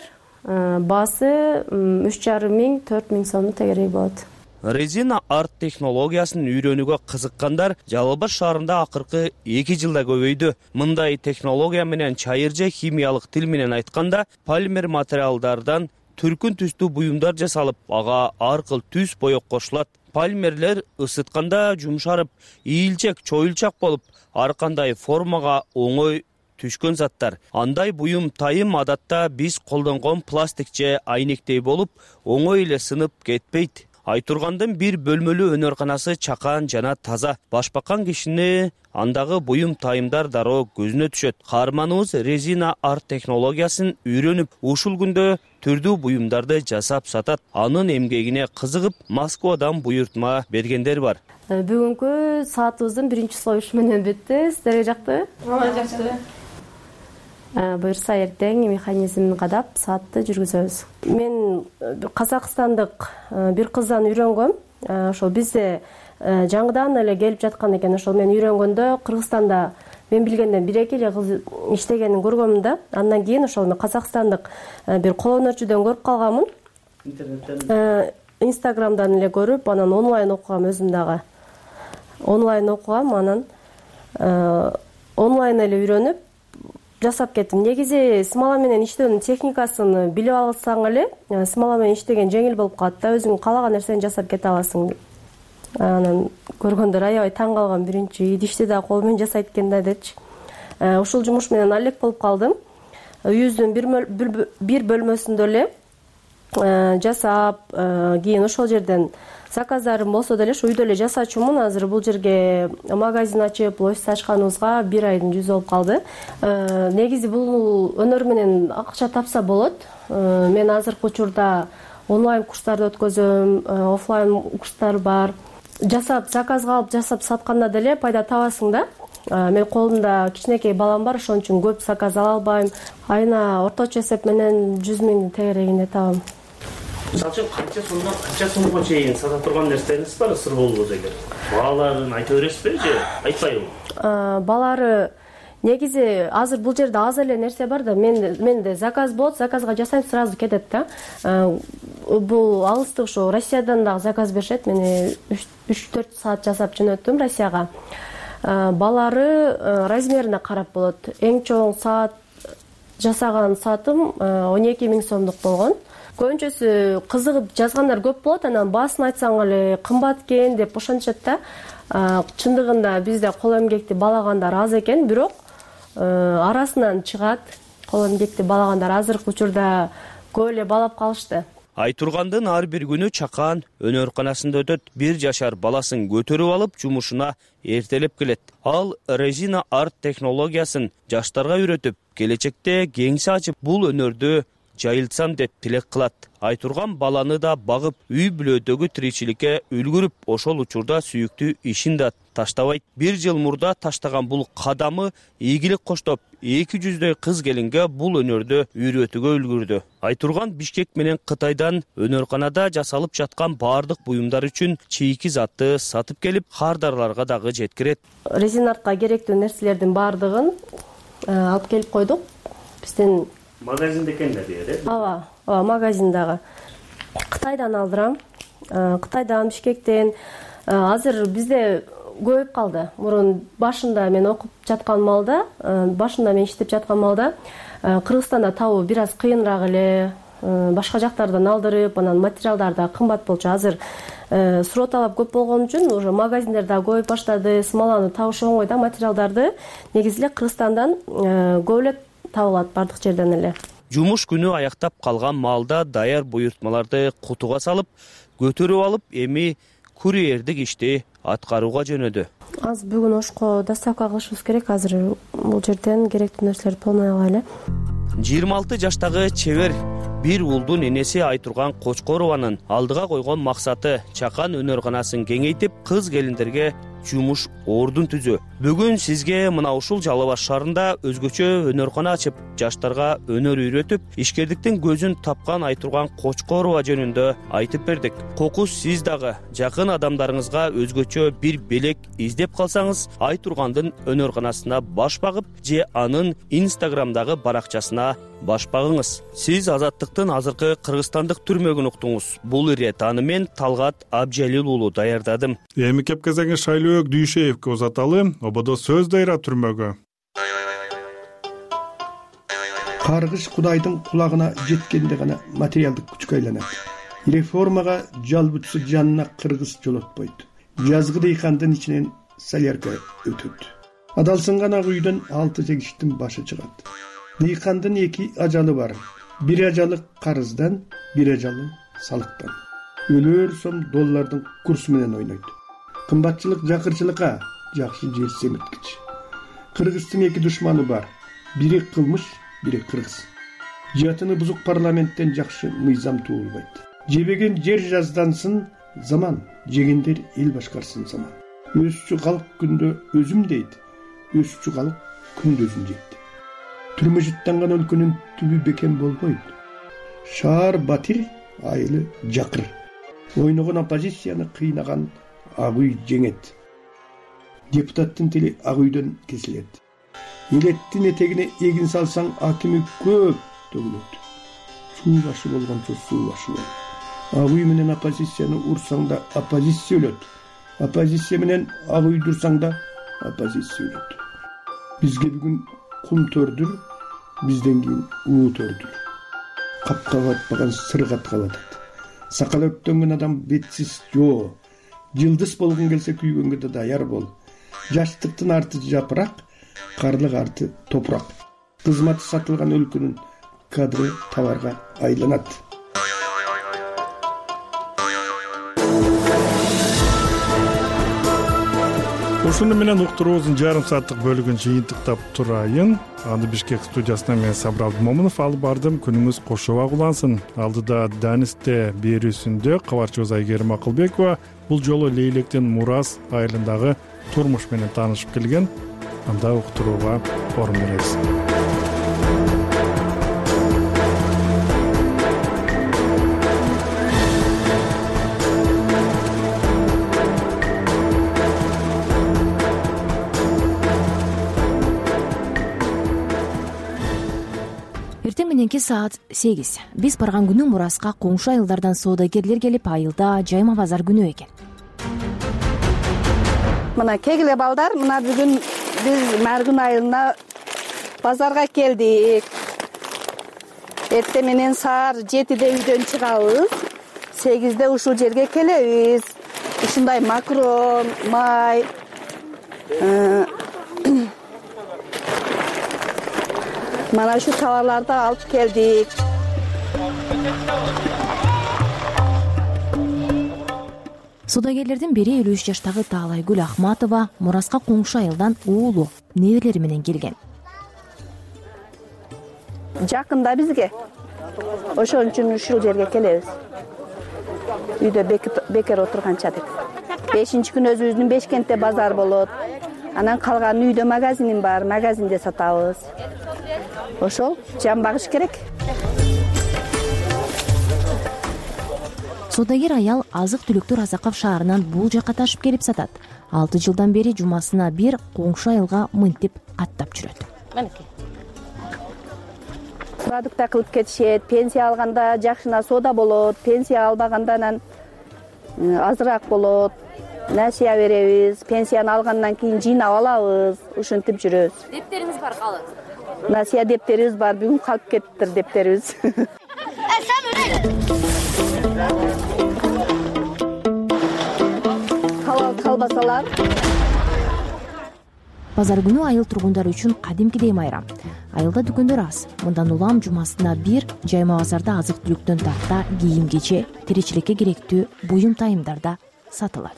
баасы үч жарым миң, төрт миң сомдун тегереги болот. Резина арт технологиясын үйрөнүүгө кызыккандар Жалал Абад шаарында акыркы эки жылда көбөйдү. Мындай технология менен чайыр же химиялык тил менен айтканда полимер материалдардан түркүн түстүү буюмдар жасалып, ага ар кыл түс боек кошулат. Полимерлер ысытканда жумшарып, ийилчек, чоюлчак болуп, ар кандай формага оңой түшкөн заттар. Андай буюм тайым адатта биз колдонгон пластик же айнектей болуп, оңой эле сынып кетпейт. Айтургандын бир бөлмөлүү өнөрканасы чакан жана таза. Башбаккан кишини андагы буюм тайымдар дароо көзүнө түшөт. Каарманыбыз резина арт технологиясын үйрөнүп, ушул күндө түрдүү буюмдарды жасап сатат. Анын эмгегине кызыгып, Москвадан буйртма бергендер бар. Бүгүнкү саатыбыздын биринчи слоуш менен бүттү. Сиздерге жакты? Ооба, жакты. Буюрса эртең механизмин кадап саатты жүргүзөбүз. Мен казакстандык бир кыздан үйрөнгөм. Ошол бизде жаңыдан эле келип жаткан экен. Ошол мен үйрөнгөндө Кыргызстанда мен билгенден бир эки эле кыз иштегенин көргөмүн да. Андан кийин ошол мен казакстандык бир кол өнөрчүдөн көрүп калганмын. Интернеттен, Инстаграмдан эле көрүп, анан онлайн окугам өзүм дагы. Онлайн окугам, анан онлайн эле үйрөнүп жасап кеттим. Негизи смола менен иштөөнүн техникасын билип алсаң эле, смола менен иштеген жеңил болуп калат да, өзүң каалаган нерсени жасап кете аласың. Анан көргөндөр аябай таң калган, биринчи идишти да кол менен жасайт экен да депчи. Ушул жумуш менен алек болуп калдым. Үйүбүздүн бир бөлмөсүндө эле жасап, кийин ошол жерден заказдарым болсо деле үйдө эле жасачумун. Азыр бул жерге магазин ачып, офис ачканыбызга бир айдын жүзү болуп калды. Негизи бул өнөр менен акча тапса болот. Мен азыркы учурда онлайн курстарды өткөзөм, офлайн курстар бар. Жасап, заказга алып жасап сатканда деле пайда табасың да. Мен колумда кичинекей балам бар, ошон үчүн көп заказ ала албайм. Айына орточо эсеп менен жүз миңдин тегерегинде табам. Мисалы үчүн канча сомдон канча сомго чейин сата турган нерселериңиз бар, сыр болбосо эгер. Бааларын айта бересизби же айтпайбы? Баалары негизи азыр бул жерде аз эле нерсе бар да, мен менде заказ болот, заказга жасайм, сразу кетет да. Бул алыстык ушу Россиядан дагы заказ беришет. Мен үч төрт саат жасап жөнөттүм Россияга. Баалары размерине карап болот. Эң чоң саат жасаган саатым он эки миң сомдук болгон. Көбүнчөсү кызыгып жазгандар көп болот, анан баасын айтсаң эле кымбат экен деп ошентишет да. Чындыгында бизде кол эмгекти балагандар аз экен, бирок арасынан чыгат. Кол эмгекти балагандар азыркы учурда көп эле балап калышты. Айтургандын ар бир күнү чакан өнөрканасында өтөт. Бир жашар баласын көтөрүп алып, жумушуна эртелеп келет. Ал резина арт технологиясын жаштарга үйрөтүп, келечекте кеңсе ачып, бул өнөрдү жайылтсам деп тилек кылат. Айтурган баланы да багып, үй бүлөдөгү тиричиликке үлгүрүп, ошол учурда сүйүктүү ишин да таштабайт. Бир жыл мурда таштаган бул кадамы ийгилик коштоп, эки жүздөй кыз келинге бул өнөрдү үйрөтүүгө үлгүрдү. Айтурган Бишкек менен Кытайдан өнөрканада жасалып жаткан баардык буюмдар үчүн чийки затты сатып келип, кардарларга дагы жеткирет. Резина артка керектүү нерселердин баардыгын алып келип койдук. Биздин магазинде экен да бери. Ооба, ооба, магазиндагы. Кытайдан алдырам. Кытайдан, Бишкектен. Азыр бизде көбөйүп калды. Мурун башында мен окуп жаткан малда, башында мен иштеп жаткан малда Кыргызстанда табуу бир аз кыйыныраак эле. Башка жактардан алдырып, анан материалдар да кымбат болчу. Азыр суроо талап көп болгон үчүн уже магазиндер да көбөйүп баштады. Смоланы табыш оңой да, материалдарды негизи эле Кыргызстандан көп эле табылат бардык жерден эле. Жумуш күнү аяктап калган маалда даяр буйртмаларды кутуга салып, көтөрүп алып, эми курьердик ишти аткарууга жөнөдү. Аз бүгүн ошко доставка кылышыбыз керек. Азыр бул жерден керектүү нерселерди полный ала эле. жыйырма алты жаштагы чебер бир уулдун энеси Айтурган Кочкорованын алдыга койгон максаты чакан өнөрканасын кеңейтип, кыз келиндерге жумуш ордун түзүү. Бүгүн сизге мына ушул Жалал Абад шаарында өзгөчө өнөркана ачып, жаштарга өнөр үйрөтүп, ишкердиктин көзүн тапкан Айтурган Кочкорова жөнүндө айтып бердик. Кокус сиз дагы жакын адамдарыңызга өзгөчө бир белек издеп калсаңыз, Айтургандын өнөрканасына баш багып же анын Инстаграмдагы баракчасына баш багыңыз. Сиз азаттыктын азыркы кыргызстандык түрмөгүн уктуңуз. Бул ирет аны мен Талгат Абжалил уулу даярдадым. Эми кеп кезеңи Шайлөөк Дүйшеевке узаталы. Ободо сөз дайра түрмөгө. Каргыш Кудайдын кулагына жеткенде гана материалдык күчкө айланат. Реформага жалбытсы жанына кыргыз жолотпойт. Жазгы дыйкандын ичинен солярка өтөт. Адалсынган ак үйдөн алты жегиштин башы чыгат. Дыйкандын эки ажалы бар. Бир ажалы карыздан, бир ажалы салыктан. өлөр сом доллардын курсу менен ойнойт. Кымбатчылык жакырчылыкка жакшы жер семирткич. Кыргыздын эки душманы бар. Бири кылмыш, бири кыргыз. Жатыны бузук парламенттен жакшы мыйзам туулбайт. Жебеген жер жаздансын заман, жегендер эл башкарсын заман. Өсчү калк күндө өзүм дейт, өсчү калк күндөзүн жейт. Түрмө жыттанган өлкөнүн түбү бекем болбойт. Шаар батир, айылы жакыр. Ойногон оппозицияны кыйнаган ак үй жеңет. Депутаттын тили ак үйдөн кесилет. Элеттин этегине эгин салсаң акими көп төгүлөт. Суу башы болгончо суу башы бол. Ак үй менен оппозицияны урсаң да оппозиция өлөт. Оппозиция менен ак үй дурсаң да оппозиция өлөт. Бизге бүгүн кум төрдүр, бизден кийин уу төрдүр. Капка батпаган сыр каткап атат. Сакалы өктөнгөн адам бетсиз жоо. Жылдыз болгон келсе күйгөнгө да даяр бол. Жаштыктын арты жапырак, карлык арты топурак. Кызматы сатылган өлкөнүн кадры товарга айланат. Ушуну менен уктуруубуздун жарым сааттык бөлүгүн жыйынтыктап турайын. Аны Бишкек студиясынан мен Сабыр Абдымомунов алып бардым. Күнүңүз кошоба улансын. Алдыда Данисте берүүсүндө кабарчыбыз Айгерим Акылбекова бул жолу Лейлектин Мурас айылындагы турмуш менен таанышып келген. Анда уктурууга орун беребиз. Эртең мененки саат сегиз. Биз барган күнү Мураска коңшу айылдардан соодагерлер келип, айылда жайма базар күнү экен. Мына кегиле балдар, мына бүгүн биз Мәргүн айылына базарга келдик. Эртең менен саар жетиде үйдөн чыгабыз. сегизде ушул жерге келебиз. Ушундай макарон, май, мана ушу товарларды алып келдик. Соодагерлердин бири элүү үч жаштагы Таалайгүл Ахматова Мураска коңшу айылдан уулу, неберелери менен келген. Жакында бизге. Ошон үчүн ушул жерге келебиз. Үйдө бекер отурганча деп. бешинчи күнү өзүбүздүн Бешкентте базар болот. Анан калган үйдө магазиним бар, магазинде сатабыз. Ошол жан багыш керек. Соодагер аял азык-түлүктү Разаков шаарынан бул жакка ташып келип сатат. алты жылдан бери жумасына бир коңшу айылга мынтип каттап жүрөт. Продукта кылып кетишет, пенсия алганда жакшына соода болот, пенсия албаганда анан азыраак болот. Насия беребиз, пенсияны алгандан кийин жыйнап алабыз, ушинтип жүрөбүз. Дептериңиз бар калы? Насия дептерибиз бар, бүгүн калып кеттир дептерибиз. Халал колбасалар. Базар күнү айыл тургундары үчүн кадимкидей майрам. Айылда дүкөндөр аз. Мындан улам жумасына бир жайма базарда азык-түлүктөн тарта кийим-кече, тиричиликке керектүү буюм тайымдар да сатылат.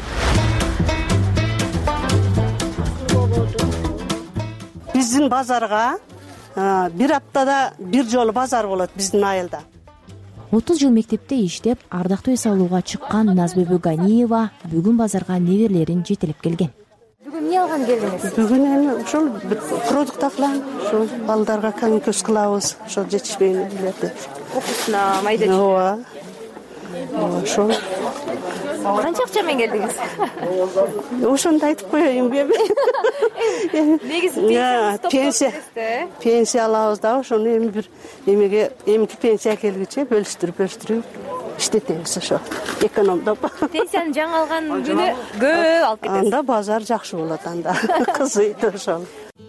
Биздин базарга бир аптада бир жолу базар болот биздин айылда. отуз жыл мектепте иштеп, ардактуу эс алууга чыккан Назбүбү Ганиева бүгүн базарга неберелерин жетелеп келген. Бүгүн эмне алган келдиңиз? Бүгүн эми ушул продукт алам, ушул балдарга көз кылабыз, ошол жетишпегендерди. Окуусуна майда чыгат. Ооба. Ошол. Канча акча менен келдиңиз? Ошондо айтып коеюн беби. Негизи пенсия, пенсия алабыз да, ошону эми бир эмеге, эмки пенсия келгиче бөлүштүрүп, бөлүштүрүп иштетебиз ошо. Экономдоп. Пенсияны жаңы алган күнү көп алып кетесиз. Анда базар жакшы болот анда. Кызыйт ошол.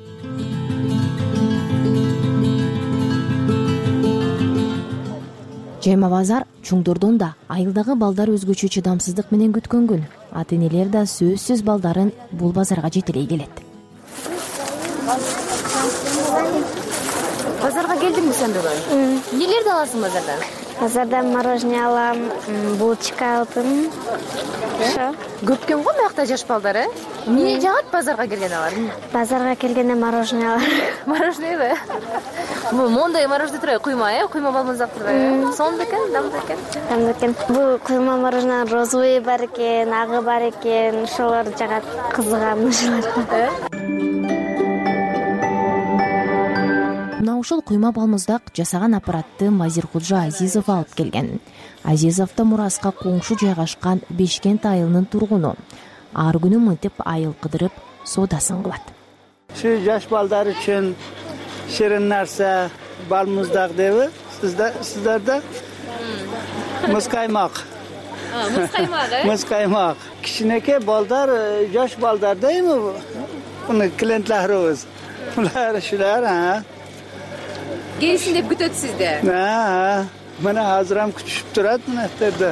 Жайма базар чуңдурдун да, айылдагы балдар өзгөчө чыдамсыздык менен күткөн күн. Ата-энелер да сөзсүз балдарын бул базарга жетелей келет. Базарга келдиңби сен бүгүн? Эмнелерди аласың базардан? базардан мороженое алам, булочка алдым. Ошо. Көп экен го биякта жаш балдар, э? Эмне жагат базарга келген алар? Базарга келгенде мороженое алам. Мороженеби? Мондай мороженое турбайбы? Куйма, э? Куйма балмузак турбайбы? Сонун экен, дамдуу экен. Дамдуу экен. Бул куйма мороженое розовый бар экен, агы бар экен. Ошолор жагат, кызыгам ошолор. Мына ушул куйма балмуздак жасаган аппаратты Мазиркожо Азизов алып келген. Азизов да Мураска коңшу жайгашкан Бешкент айылынын тургуну. Ар күнү мынтип айыл кыдырып соодасын кылат. Şu жаш балдар үчүн ширин нерсе балмуздак деби? Сизде сиздерде мыс каймак. Мыс каймак, э? Мыс каймак. Кичинекей балдар, жаш балдар дейми? Буну клиентлерибиз. Булар шулар, ha. Келсин деп күтөт сизде. Ha, мына азыр ham күтүшүп турат мына жерде.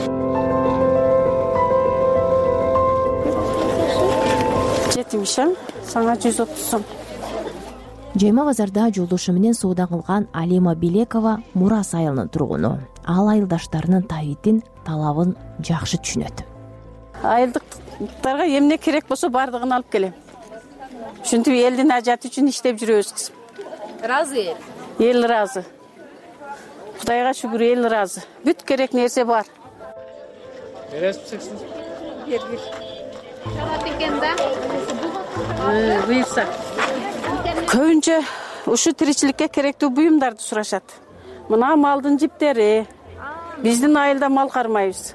жетимиш, сага жүз отуз сом. Жайма базарда жолдошу менен соода кылган Алима Белекова Мурас айылынын тургуну. Ал айылдаштарынын табитин, талабын жакшы түшүнөт. Айылдыктарга эмне керек болсо бардыгын алып келем. Ушинтип элдин ажаты үчүн иштеп жүрөбүз кызым. Разы эл? Эл разы. Кудайга шүгүр, эл разы. Бүт керек нерсе бар. Бересизби? Бер, бер. Шарат экен да. Буйрса. Көбүнчө ушу тиричиликке керектүү буюмдарды сурашат. Мына малдын жиптери. Биздин айылда мал кармайбыз.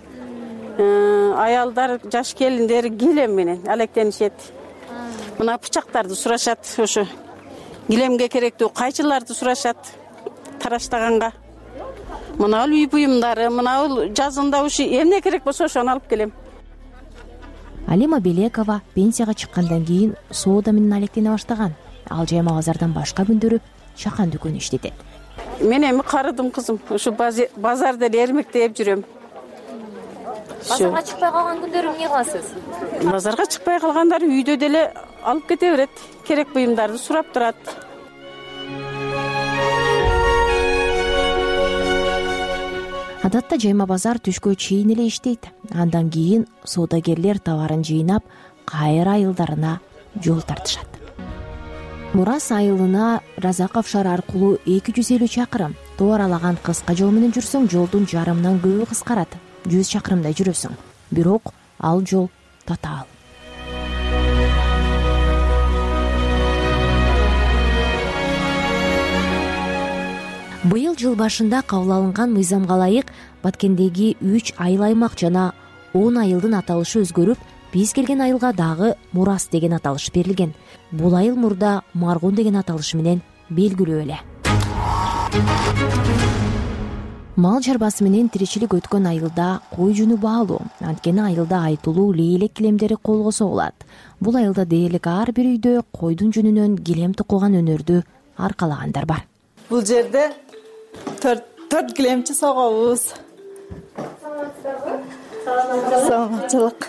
Аялдар, жаш келиндер килем менен алектенишет. Мына бычактарды сурашат, ошо килемге керектүү кайчыларды сурашат тараштаганга. Мына үй буюмдары, мына жазында ушу эмне керек болсо ошону алып келем. Алима Белекова пенсияга чыккандан кийин соода менен алектене баштаган. Ал Жайма базардан башка күндөрү чакан дүкөн иштетет. Мен эми карыдым кызым, ушу базарда эле эрмектеп жүрөм. Базарга чыкпай калган күндөрү эмне кыласыз? Базарга чыкпай калгандар үйдө деле алып кете берет. Керек буюмдарды сурап турат. Адатта Жайма базар түшкө чейин эле иштейт. Андан кийин соодагерлер товарын жыйнап, кайра айылдарына жол тартышат. Мурас айылына Разаков шаар аркылуу эки жүз элүү чакырым. Тоо аралаган кыска жол менен жүрсөң, жолдун жарымынан көбү кыскарат. жүз чакырымдай жүрөсүң. Бирок ал жол татаал. Быйыл жыл башында кабыл алынган мыйзамга ылайык Баткендеги үч айыл аймак жана он айылдын аталышы өзгөрүп, биз келген айылга дагы Мурас деген аталыш берилген. Бул айыл мурда Маргун деген аталыш менен белгилүү эле. Мал чарбасы менен тиричилик өткөн айылда кой жүнү баалуу. Анткени айылда айтылуу лейлек килемдери колго согулат. Бул айылда дээрлик ар бир үйдө койдун жүнүнөн килем токуган өнөрдү аркалагандар бар. Бул жерде төрт килемчи согобуз. Саламатчылык.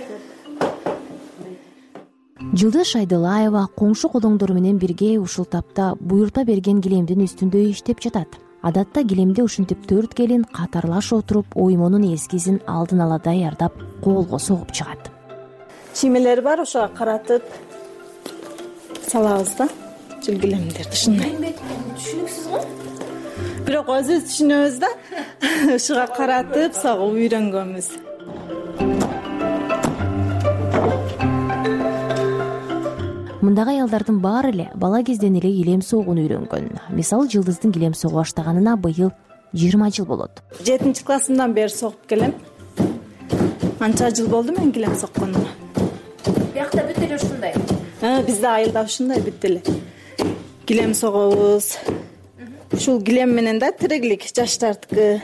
Жылдыш Айдылаева коңшу колоңдору менен бирге ушул тапта буйртма берген килемдин үстүндө иштеп жатат. Адатта килемде ушинтип төрт келин катарлаш отуруп, оймонун эскизин алдын ала даярдап, колго согуп чыгат. Чимелер бар, ошого каратып салабыз да. Жыл килемдерди ушундай. Түшүнүксүз го? Бирок өзүбүз түшүнөбүз да. Ушуга каратып согуп үйрөнгөнбүз. Мындагы аялдардын баары эле бала кезден эле килем согууну үйрөнгөн. Мисалы Жылдыздын килем согуп баштаганына быйыл жыйырма жыл болот. жетинчи классымдан бери согуп келем. Анча жыл болду мен килем сокконума. Биякта бүт эле ушундай. Бизде айылда ушундай бүт эле. Килем согобуз. Ушул килем менен да тирикlik жаштардыкы.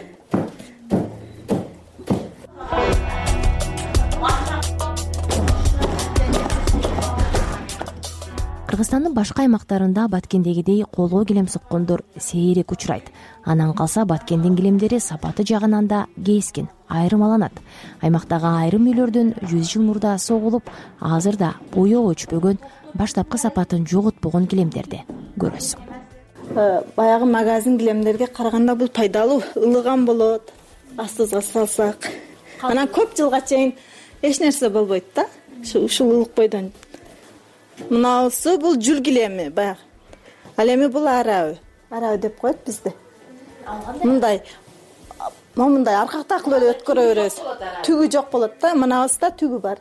Кыргызстандын башка аймактарында Баткендегидей колго килем соккондор сейрек учурайт. Анан калса Баткендин килемдери сапаты жагынан да кескин, айырмаланат. Аймактагы айрым үйлөрдөн жүз жыл мурда согулуп, азырда боёгу өчпөгөн, баштапкы сапатын жоготпогон килемдерди көрөсүң. баягы магазин килемдерге караганда бул пайдалуу, ылыган болот. Астыбызга салсак, анан көп жылга чейин эч нерсе болбойт да. Ушул ылык бойдон. Мынабысы бул жүл килеми баягы. Ал эми бул арабы. Арабы деп коет бизде. Мындай момундай аркактакыл эле өткөрө беребиз. Түгү жок болот да, мынабызда түгү бар.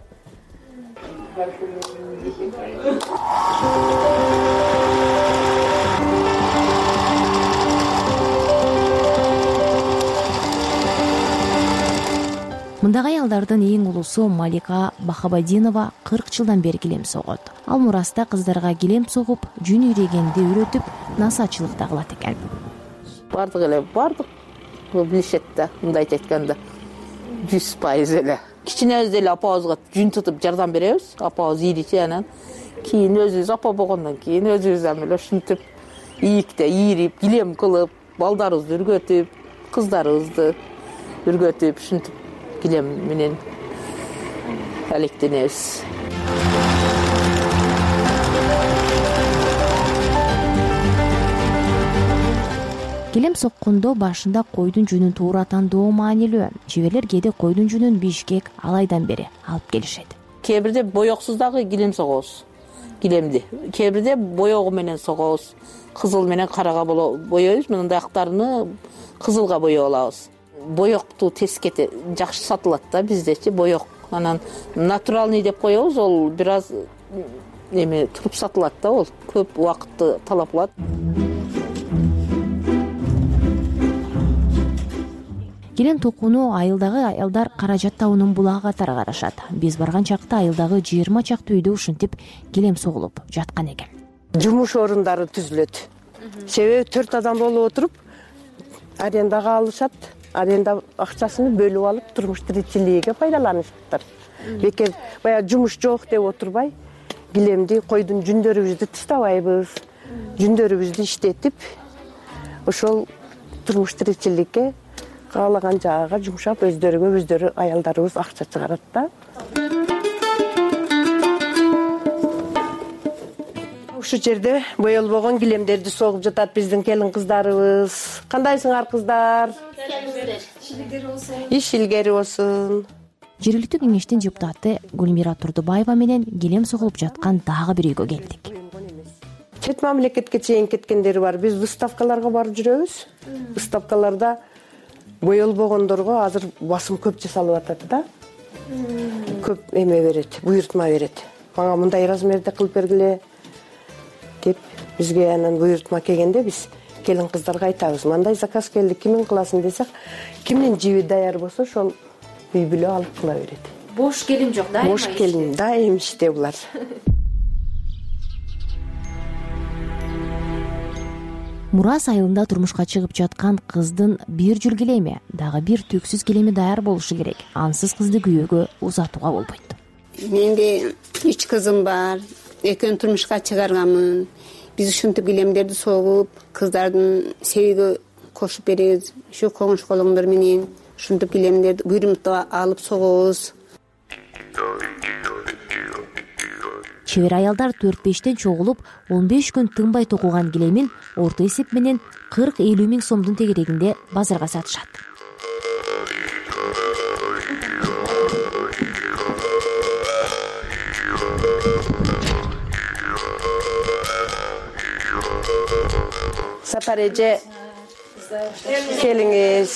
Мындагы аялдардын эң улуусу Малика Бахабадинова кырк жылдан бери килем согот. Ал мураста кыздарга килем согуп, жүн үйрөгенди үйрөтүп, насаачылык да кылат экен. Бардык эле, бардык билишет да, мындайча айтканда жүз пайыз эле. Кичинебиз эле апабызга жүн тутуп жардам беребиз. Апабыз ийричи, анан кийин өзүбүз апа болгондон кийин өзүбүз эле ушинтип ийикте ийрип, килем кылып, балдарыбызды үргөтүп, кыздарыбызды үргөтүп, ушинтип килем менен алектенебиз. Килем соккондо башында койдун жүнүн туура тандоо маанилүү. Чеберлер кээде койдун жүнүн Бишкек алайдан бери алып келишет. Кээ бирде боексуз дагы килем согобуз. Килемди. Кээ бирде боегу менен согобуз. Кызыл менен карага боёбуз. Мындай актарыны кызылга боеп алабыз. Боекту тескете жакшы сатылат да биздечи боек. Анан натуральный деп коебуз, ол бир аз эме туруп сатылат да, ол көп убакытты талап кылат. Килем токууну айылдагы аялдар Каражат табынын булагы катары карашат. Биз барган чакта айылдагы жыйырма чакты үйдө ушинтип килем согулуп жаткан экен. Жумуш орундары түзүлөт. Себеби төрт адам болуп отуруп арендага алышат. Аренда акчасын бөлүп алып, турмуш тиричилиgiге пайдаланышаттар. Бекер баягы жумуш жок деп отурбай, килемди, койдун жүндөрүбүздү таштабайбыз. Жүндөрүбүздү иштетип, ошол турмуш тиричиликке каалаган жагага жумшап, өздөрүгө өздөрү аялдарыбыз акча чыгарат да. Ушул жерде боелбогон килемдерди согуп жатат биздин келин кыздарыбыз. Кандайсыңар кыздар? Иш илгери болсун. Жергиликтүү кеңештин депутаты Гүлмира Турдубаева менен килем согулуп жаткан дагы бир үйгө келдик. Чет мамлекетке чейин кеткендери бар. Биз выставкаларга барып жүрөбүз. Выставкаларда боелбогондорго азыр басым көп жасалып атат да. Көп эме берет, буйртма берет. Мага мындай размерде кылып бергиле деп бизге анан буйртма келгенде биз келин кыздарга айтабыз. Мындай заказ келди, кимин кыласың десек, кимдин жиби даяр болсо ошол үй бүлө алып кыла берет. Бош келин жок, дайыма Бош келин, дайым иште булар. Мурас айылында турмушка чыгып жаткан кыздын бир жүл килеми, дагы бир түксүз килеми даяр болушу керек. Ансыз кызды күйөөгө узатууга болбойт. Менде үч кызым бар. Экөөнү турмушка чыгарганмын. Биз ушинтип килемдерди согуп, кыздардын себиге кошуп беребиз. Ушу коңуш колоңдор менен ушинтип килемдерди буйрумтуп алып согобуз. Чебер аялдар төрт бештен чогулуп, он беш күн тынбай токуган килемин орто эсеп менен кырк элүү миң сомдун тегерегинде базарга сатышат. Сапар эже, келиңиз.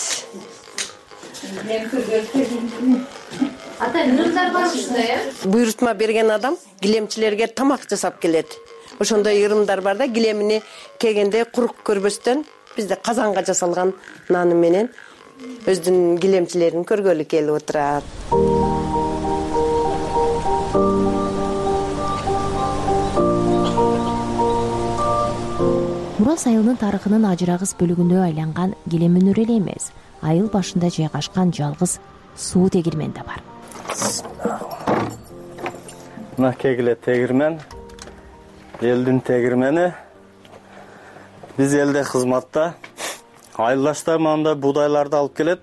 Ата, ырымдар бар ушунда, э? Буйртма берген адам килемчилерге тамак жасап келет. Ошондой ырымдар бар да, килемини келгенде курук көрбөстөн бизде казанга жасалган наны менен өздүн килемчилерин көргөлү келип отурат. Мурас айылынын тарыхынын ажырагыс бөлүгүнө айланган килем өнөрү эле эмес, айыл башында жайгашкан жалгыз суу тегирмен да бар. Мына кегиле тегирмен, элдин тегирмени. Биз элде кызматта. Айылдаштар мында буудайларды алып келет.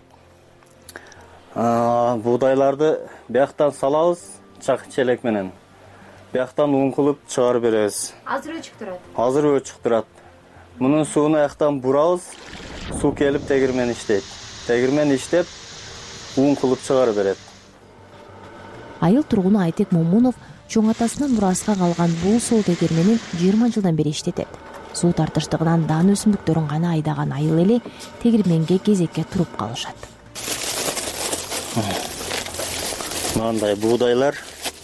Буудайларды бияктан салабыз, чак челек менен. Бияктан ун кылып чыгарып беребиз. Азыр өчүк турат. Азыр өчүк турат. Мунун сууну аяктан бурабыз, суу келип тегирмен иштейт. Тегирмен иштеп, ун кылып чыгарып берет. Айыл тургуну Айтек Момунов чоң атасынан мураска калган бул суу тегирменин жыйырма жылдан бери иштетет. Суу тартыштыгынан дан өсүмдүктөрүн гана айдаган айыл эли тегирменге кезекке туруп калышат. Мындай буудайлар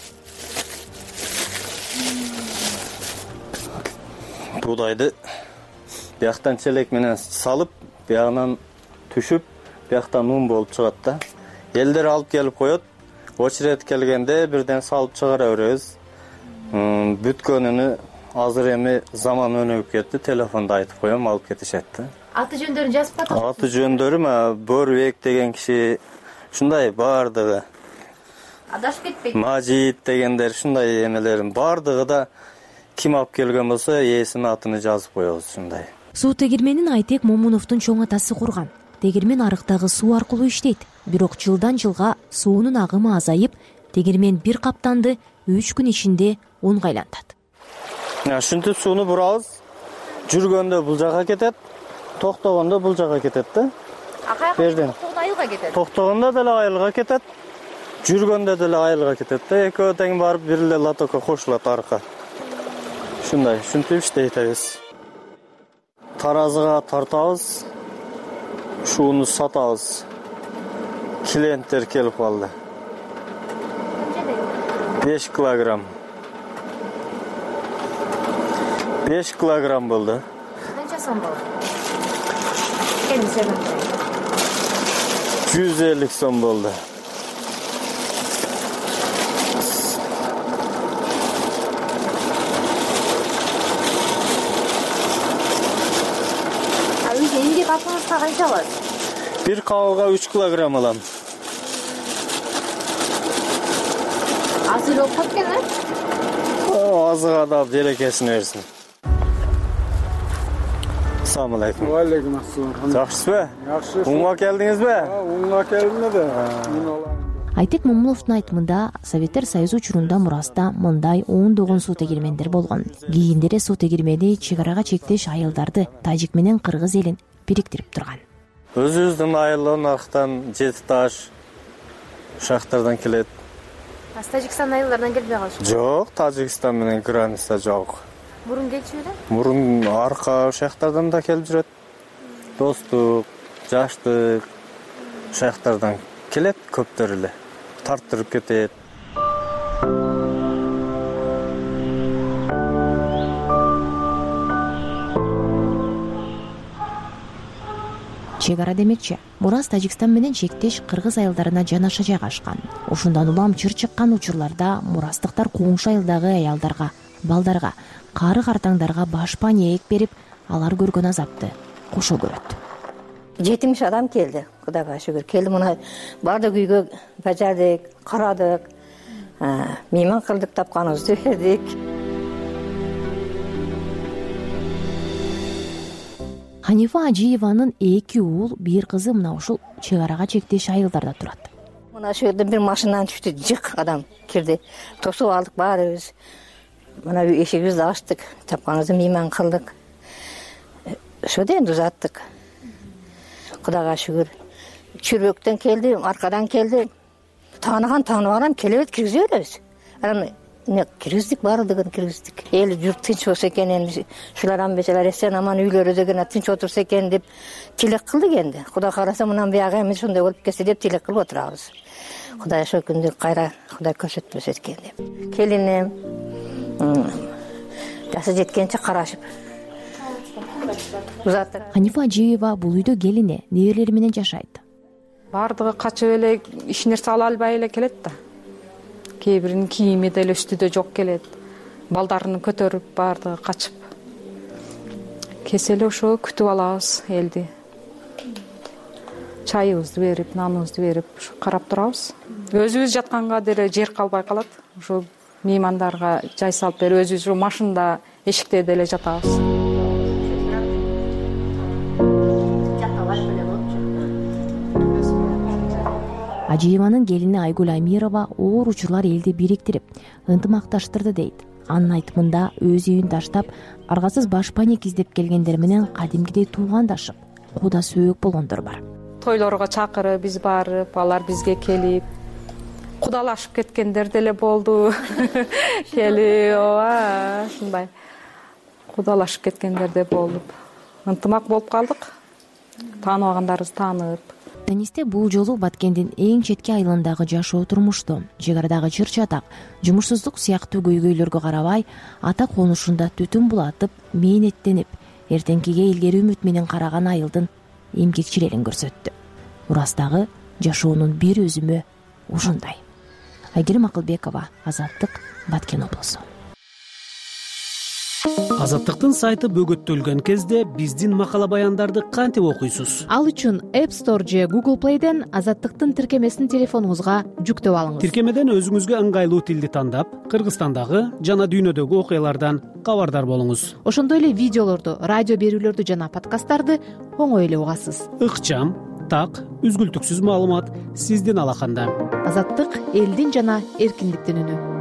буудайды бияктан челек менен салып, биягынан түшүп, бияктан ун болуп чыгат да. Элдер алып келип коет. Очерет келгенде бирден салып чыгара беребиз. Бүткөнүнү азыр эми заман өнүгүп кетти, телефонда айтып коем, алып кетишет да. Аты жөндөрүн жазып атат? Аты жөндөрү Бөрбек деген киши, ушундай бардыгы. Адашып кетпейт. Мажит дегендер, ушундай эмелерин бардыгы да ким алып келген болсо, ээсинин атын жазып коебуз ушундай. Суу тегирменин Айтек Момуновдун чоң атасы курган. Тегирмен арыктагы суу аркылуу иштейт. Бирок жылдан жылга суунун агымы азайып, тегирмен бир каптанды үч күн ичинде унга айлантат. Ушинтип сууну бурабыз. Жүргөндө бул жака кетет, токтогондо бул жака кетет да. Берден. Айылга кетет. Токтогондо деле айылга кетет. Жүргөндө деле айылга кетет да. Экөө тең барып бир эле лотокко кошулат арка. Ушундай, ушинтип иштейбиз. Таразыга тартабыз. Шууну сатабыз. Клиенттер келип калды. беш килограмм. беш килограмм болду. Канча сом болду? Кемисен. жүз элүү сом болду. Эмне капыңызга канча алат? Бир кабыга үч килограмм алам. Азыр окуп кеткен? О, азыга да берекесин берсин. Assalamu alaykum. Wa alaykum assalam. Жакшысызбы? Жакшы. Унга келдиңизби? Унга келдим да. Айтек Момуновдун айтымында Советтер Союзу учурунда Мураста мындай ондогон суу тегирмендер болгон. Кийиндери суу тегирмени чек арага чектеш айылдарды Тажик менен Кыргыз элин бириктирип турган. Өзүбүздүн айылдан арктан Жети Таш шахтардан келет. Тажикстан айылдарынан келбей калышты? Жок, Тажикстан менен граница жок. Мурун келчү беле? Мурун арка шахтардан да келип жүрөт. Достук, Жаштык шахтардан келет көптөр эле. Тарттырып кетет. Чек ара демекчи, Мурас Тажикстан менен чектеш Кыргыз айылдарына жанаша жайгашкан. Ошондон улам чыр чыккан учурларда мурастыктар коңшу айылдагы аялдарга, балдарга, кары картаңдарга башпан ээк берип, алар көргөн азапты кошо көрөт. жетимиш адам келди, Кудайга шүгүр. Келди, мына бардык үйгө бажардык, карадык, мейман кылдык, тапканыбызды бердик. Ханифа Ажиеванын эки уул, бир кызы мына ушул чек арага чектеш айылдарда турат. Мына ошол жерден бир машинадан түштү, жык адам кирди. Тосуп алдык баарыбыз. Мына эшигибизди ачтык, тапканыбызды мейман кылдык. Ошодо энди узаттык. Кудайга шүгүр. Чүрөктөн келди, аркадан келди. Тааныган таанып алам, келебет, киргизе беребиз. Анан не киргиздик, баардыгын киргиздик. Эл журт тынч болсо экен, энди шулардан бечалар эсен аман үйлөрү деген тынч отурса экен деп тилек кылдык энди. Кудай караса мынан биягы эми ушундай болуп кетсе деп тилек кылып отурабыз. Кудай ошол күндү кайра Кудай көрсөтпөсө экен деп. Келиним жасы жеткенче карашып узаттык. Ханифа Ажиева бул үйдө келине, неберелери менен жашайт. Бардыгы качып эле иш нерсе ала албай эле келет да. Кээ биринин кийими деле үстүдө жок келет. Балдарын көтөрүп бардыгы качып. Кеселе ошо күтүп алабыз элди. Чайыбызды берип, наныбызды берип, карап турабыз. Өзүбүз жатканга деле жер калбай калат. Ошо меймандарга жай салып берип, өзүбүз машинада, эшикте деле жатабыз. Ажиеванын келини Айгүл Амирова оор учурлар элди бириктирип, ынтымакташтырды дейт. анын айтымында өз үйүн таштап аргасыз баш паник издеп келгендер менен кадимгидей туугандашып куда сөөк болгондор бар. Тойлорго чакырып биз барып, алар бизге келип кудалашып кеткендер деле болду. Келип, ооба, ушундай кудалашып кеткендер да болуп, ынтымак болуп калдык. Тааныбагандарыбыз таанып. Денисте бул жолу Баткендин эң четки айылындагы жашоо турмушту, чегардагы чыр-чатак, жумушсуздук сыяктуу көйгөйлөргө карабай, ата конушунда түтүн булатып, мээнеттенип, эртеңкиге илгери үмүт менен караган айылдын эмгекчилерин көрсөттү. Урастагы жашоонун бир өзүмө ушундай. Айгерим Акылбекова, Азаттык, Баткен облусу. Азаттыктын сайты бөгөттөлгөн кезде биздин макала баяндарды кантип окуйсуз? Ал үчүн App Store же Google Play'ден Азаттыктын тиркемесин телефонуңузга жүктөп алыңыз. Тиркемеден өзүңүзгө ыңгайлуу тилди тандап, Кыргызстандагы жана дүйнөдөгү окуялардан кабардар болуңуз. Ошондой эле видеолорду, радио берүүлөрдү жана подкасттарды оңой эле угасыз. Ыкчам, так, үзгүлтүксүз маалымат сиздин алаканда. Азаттык элдин жана эркиндиктин үнү.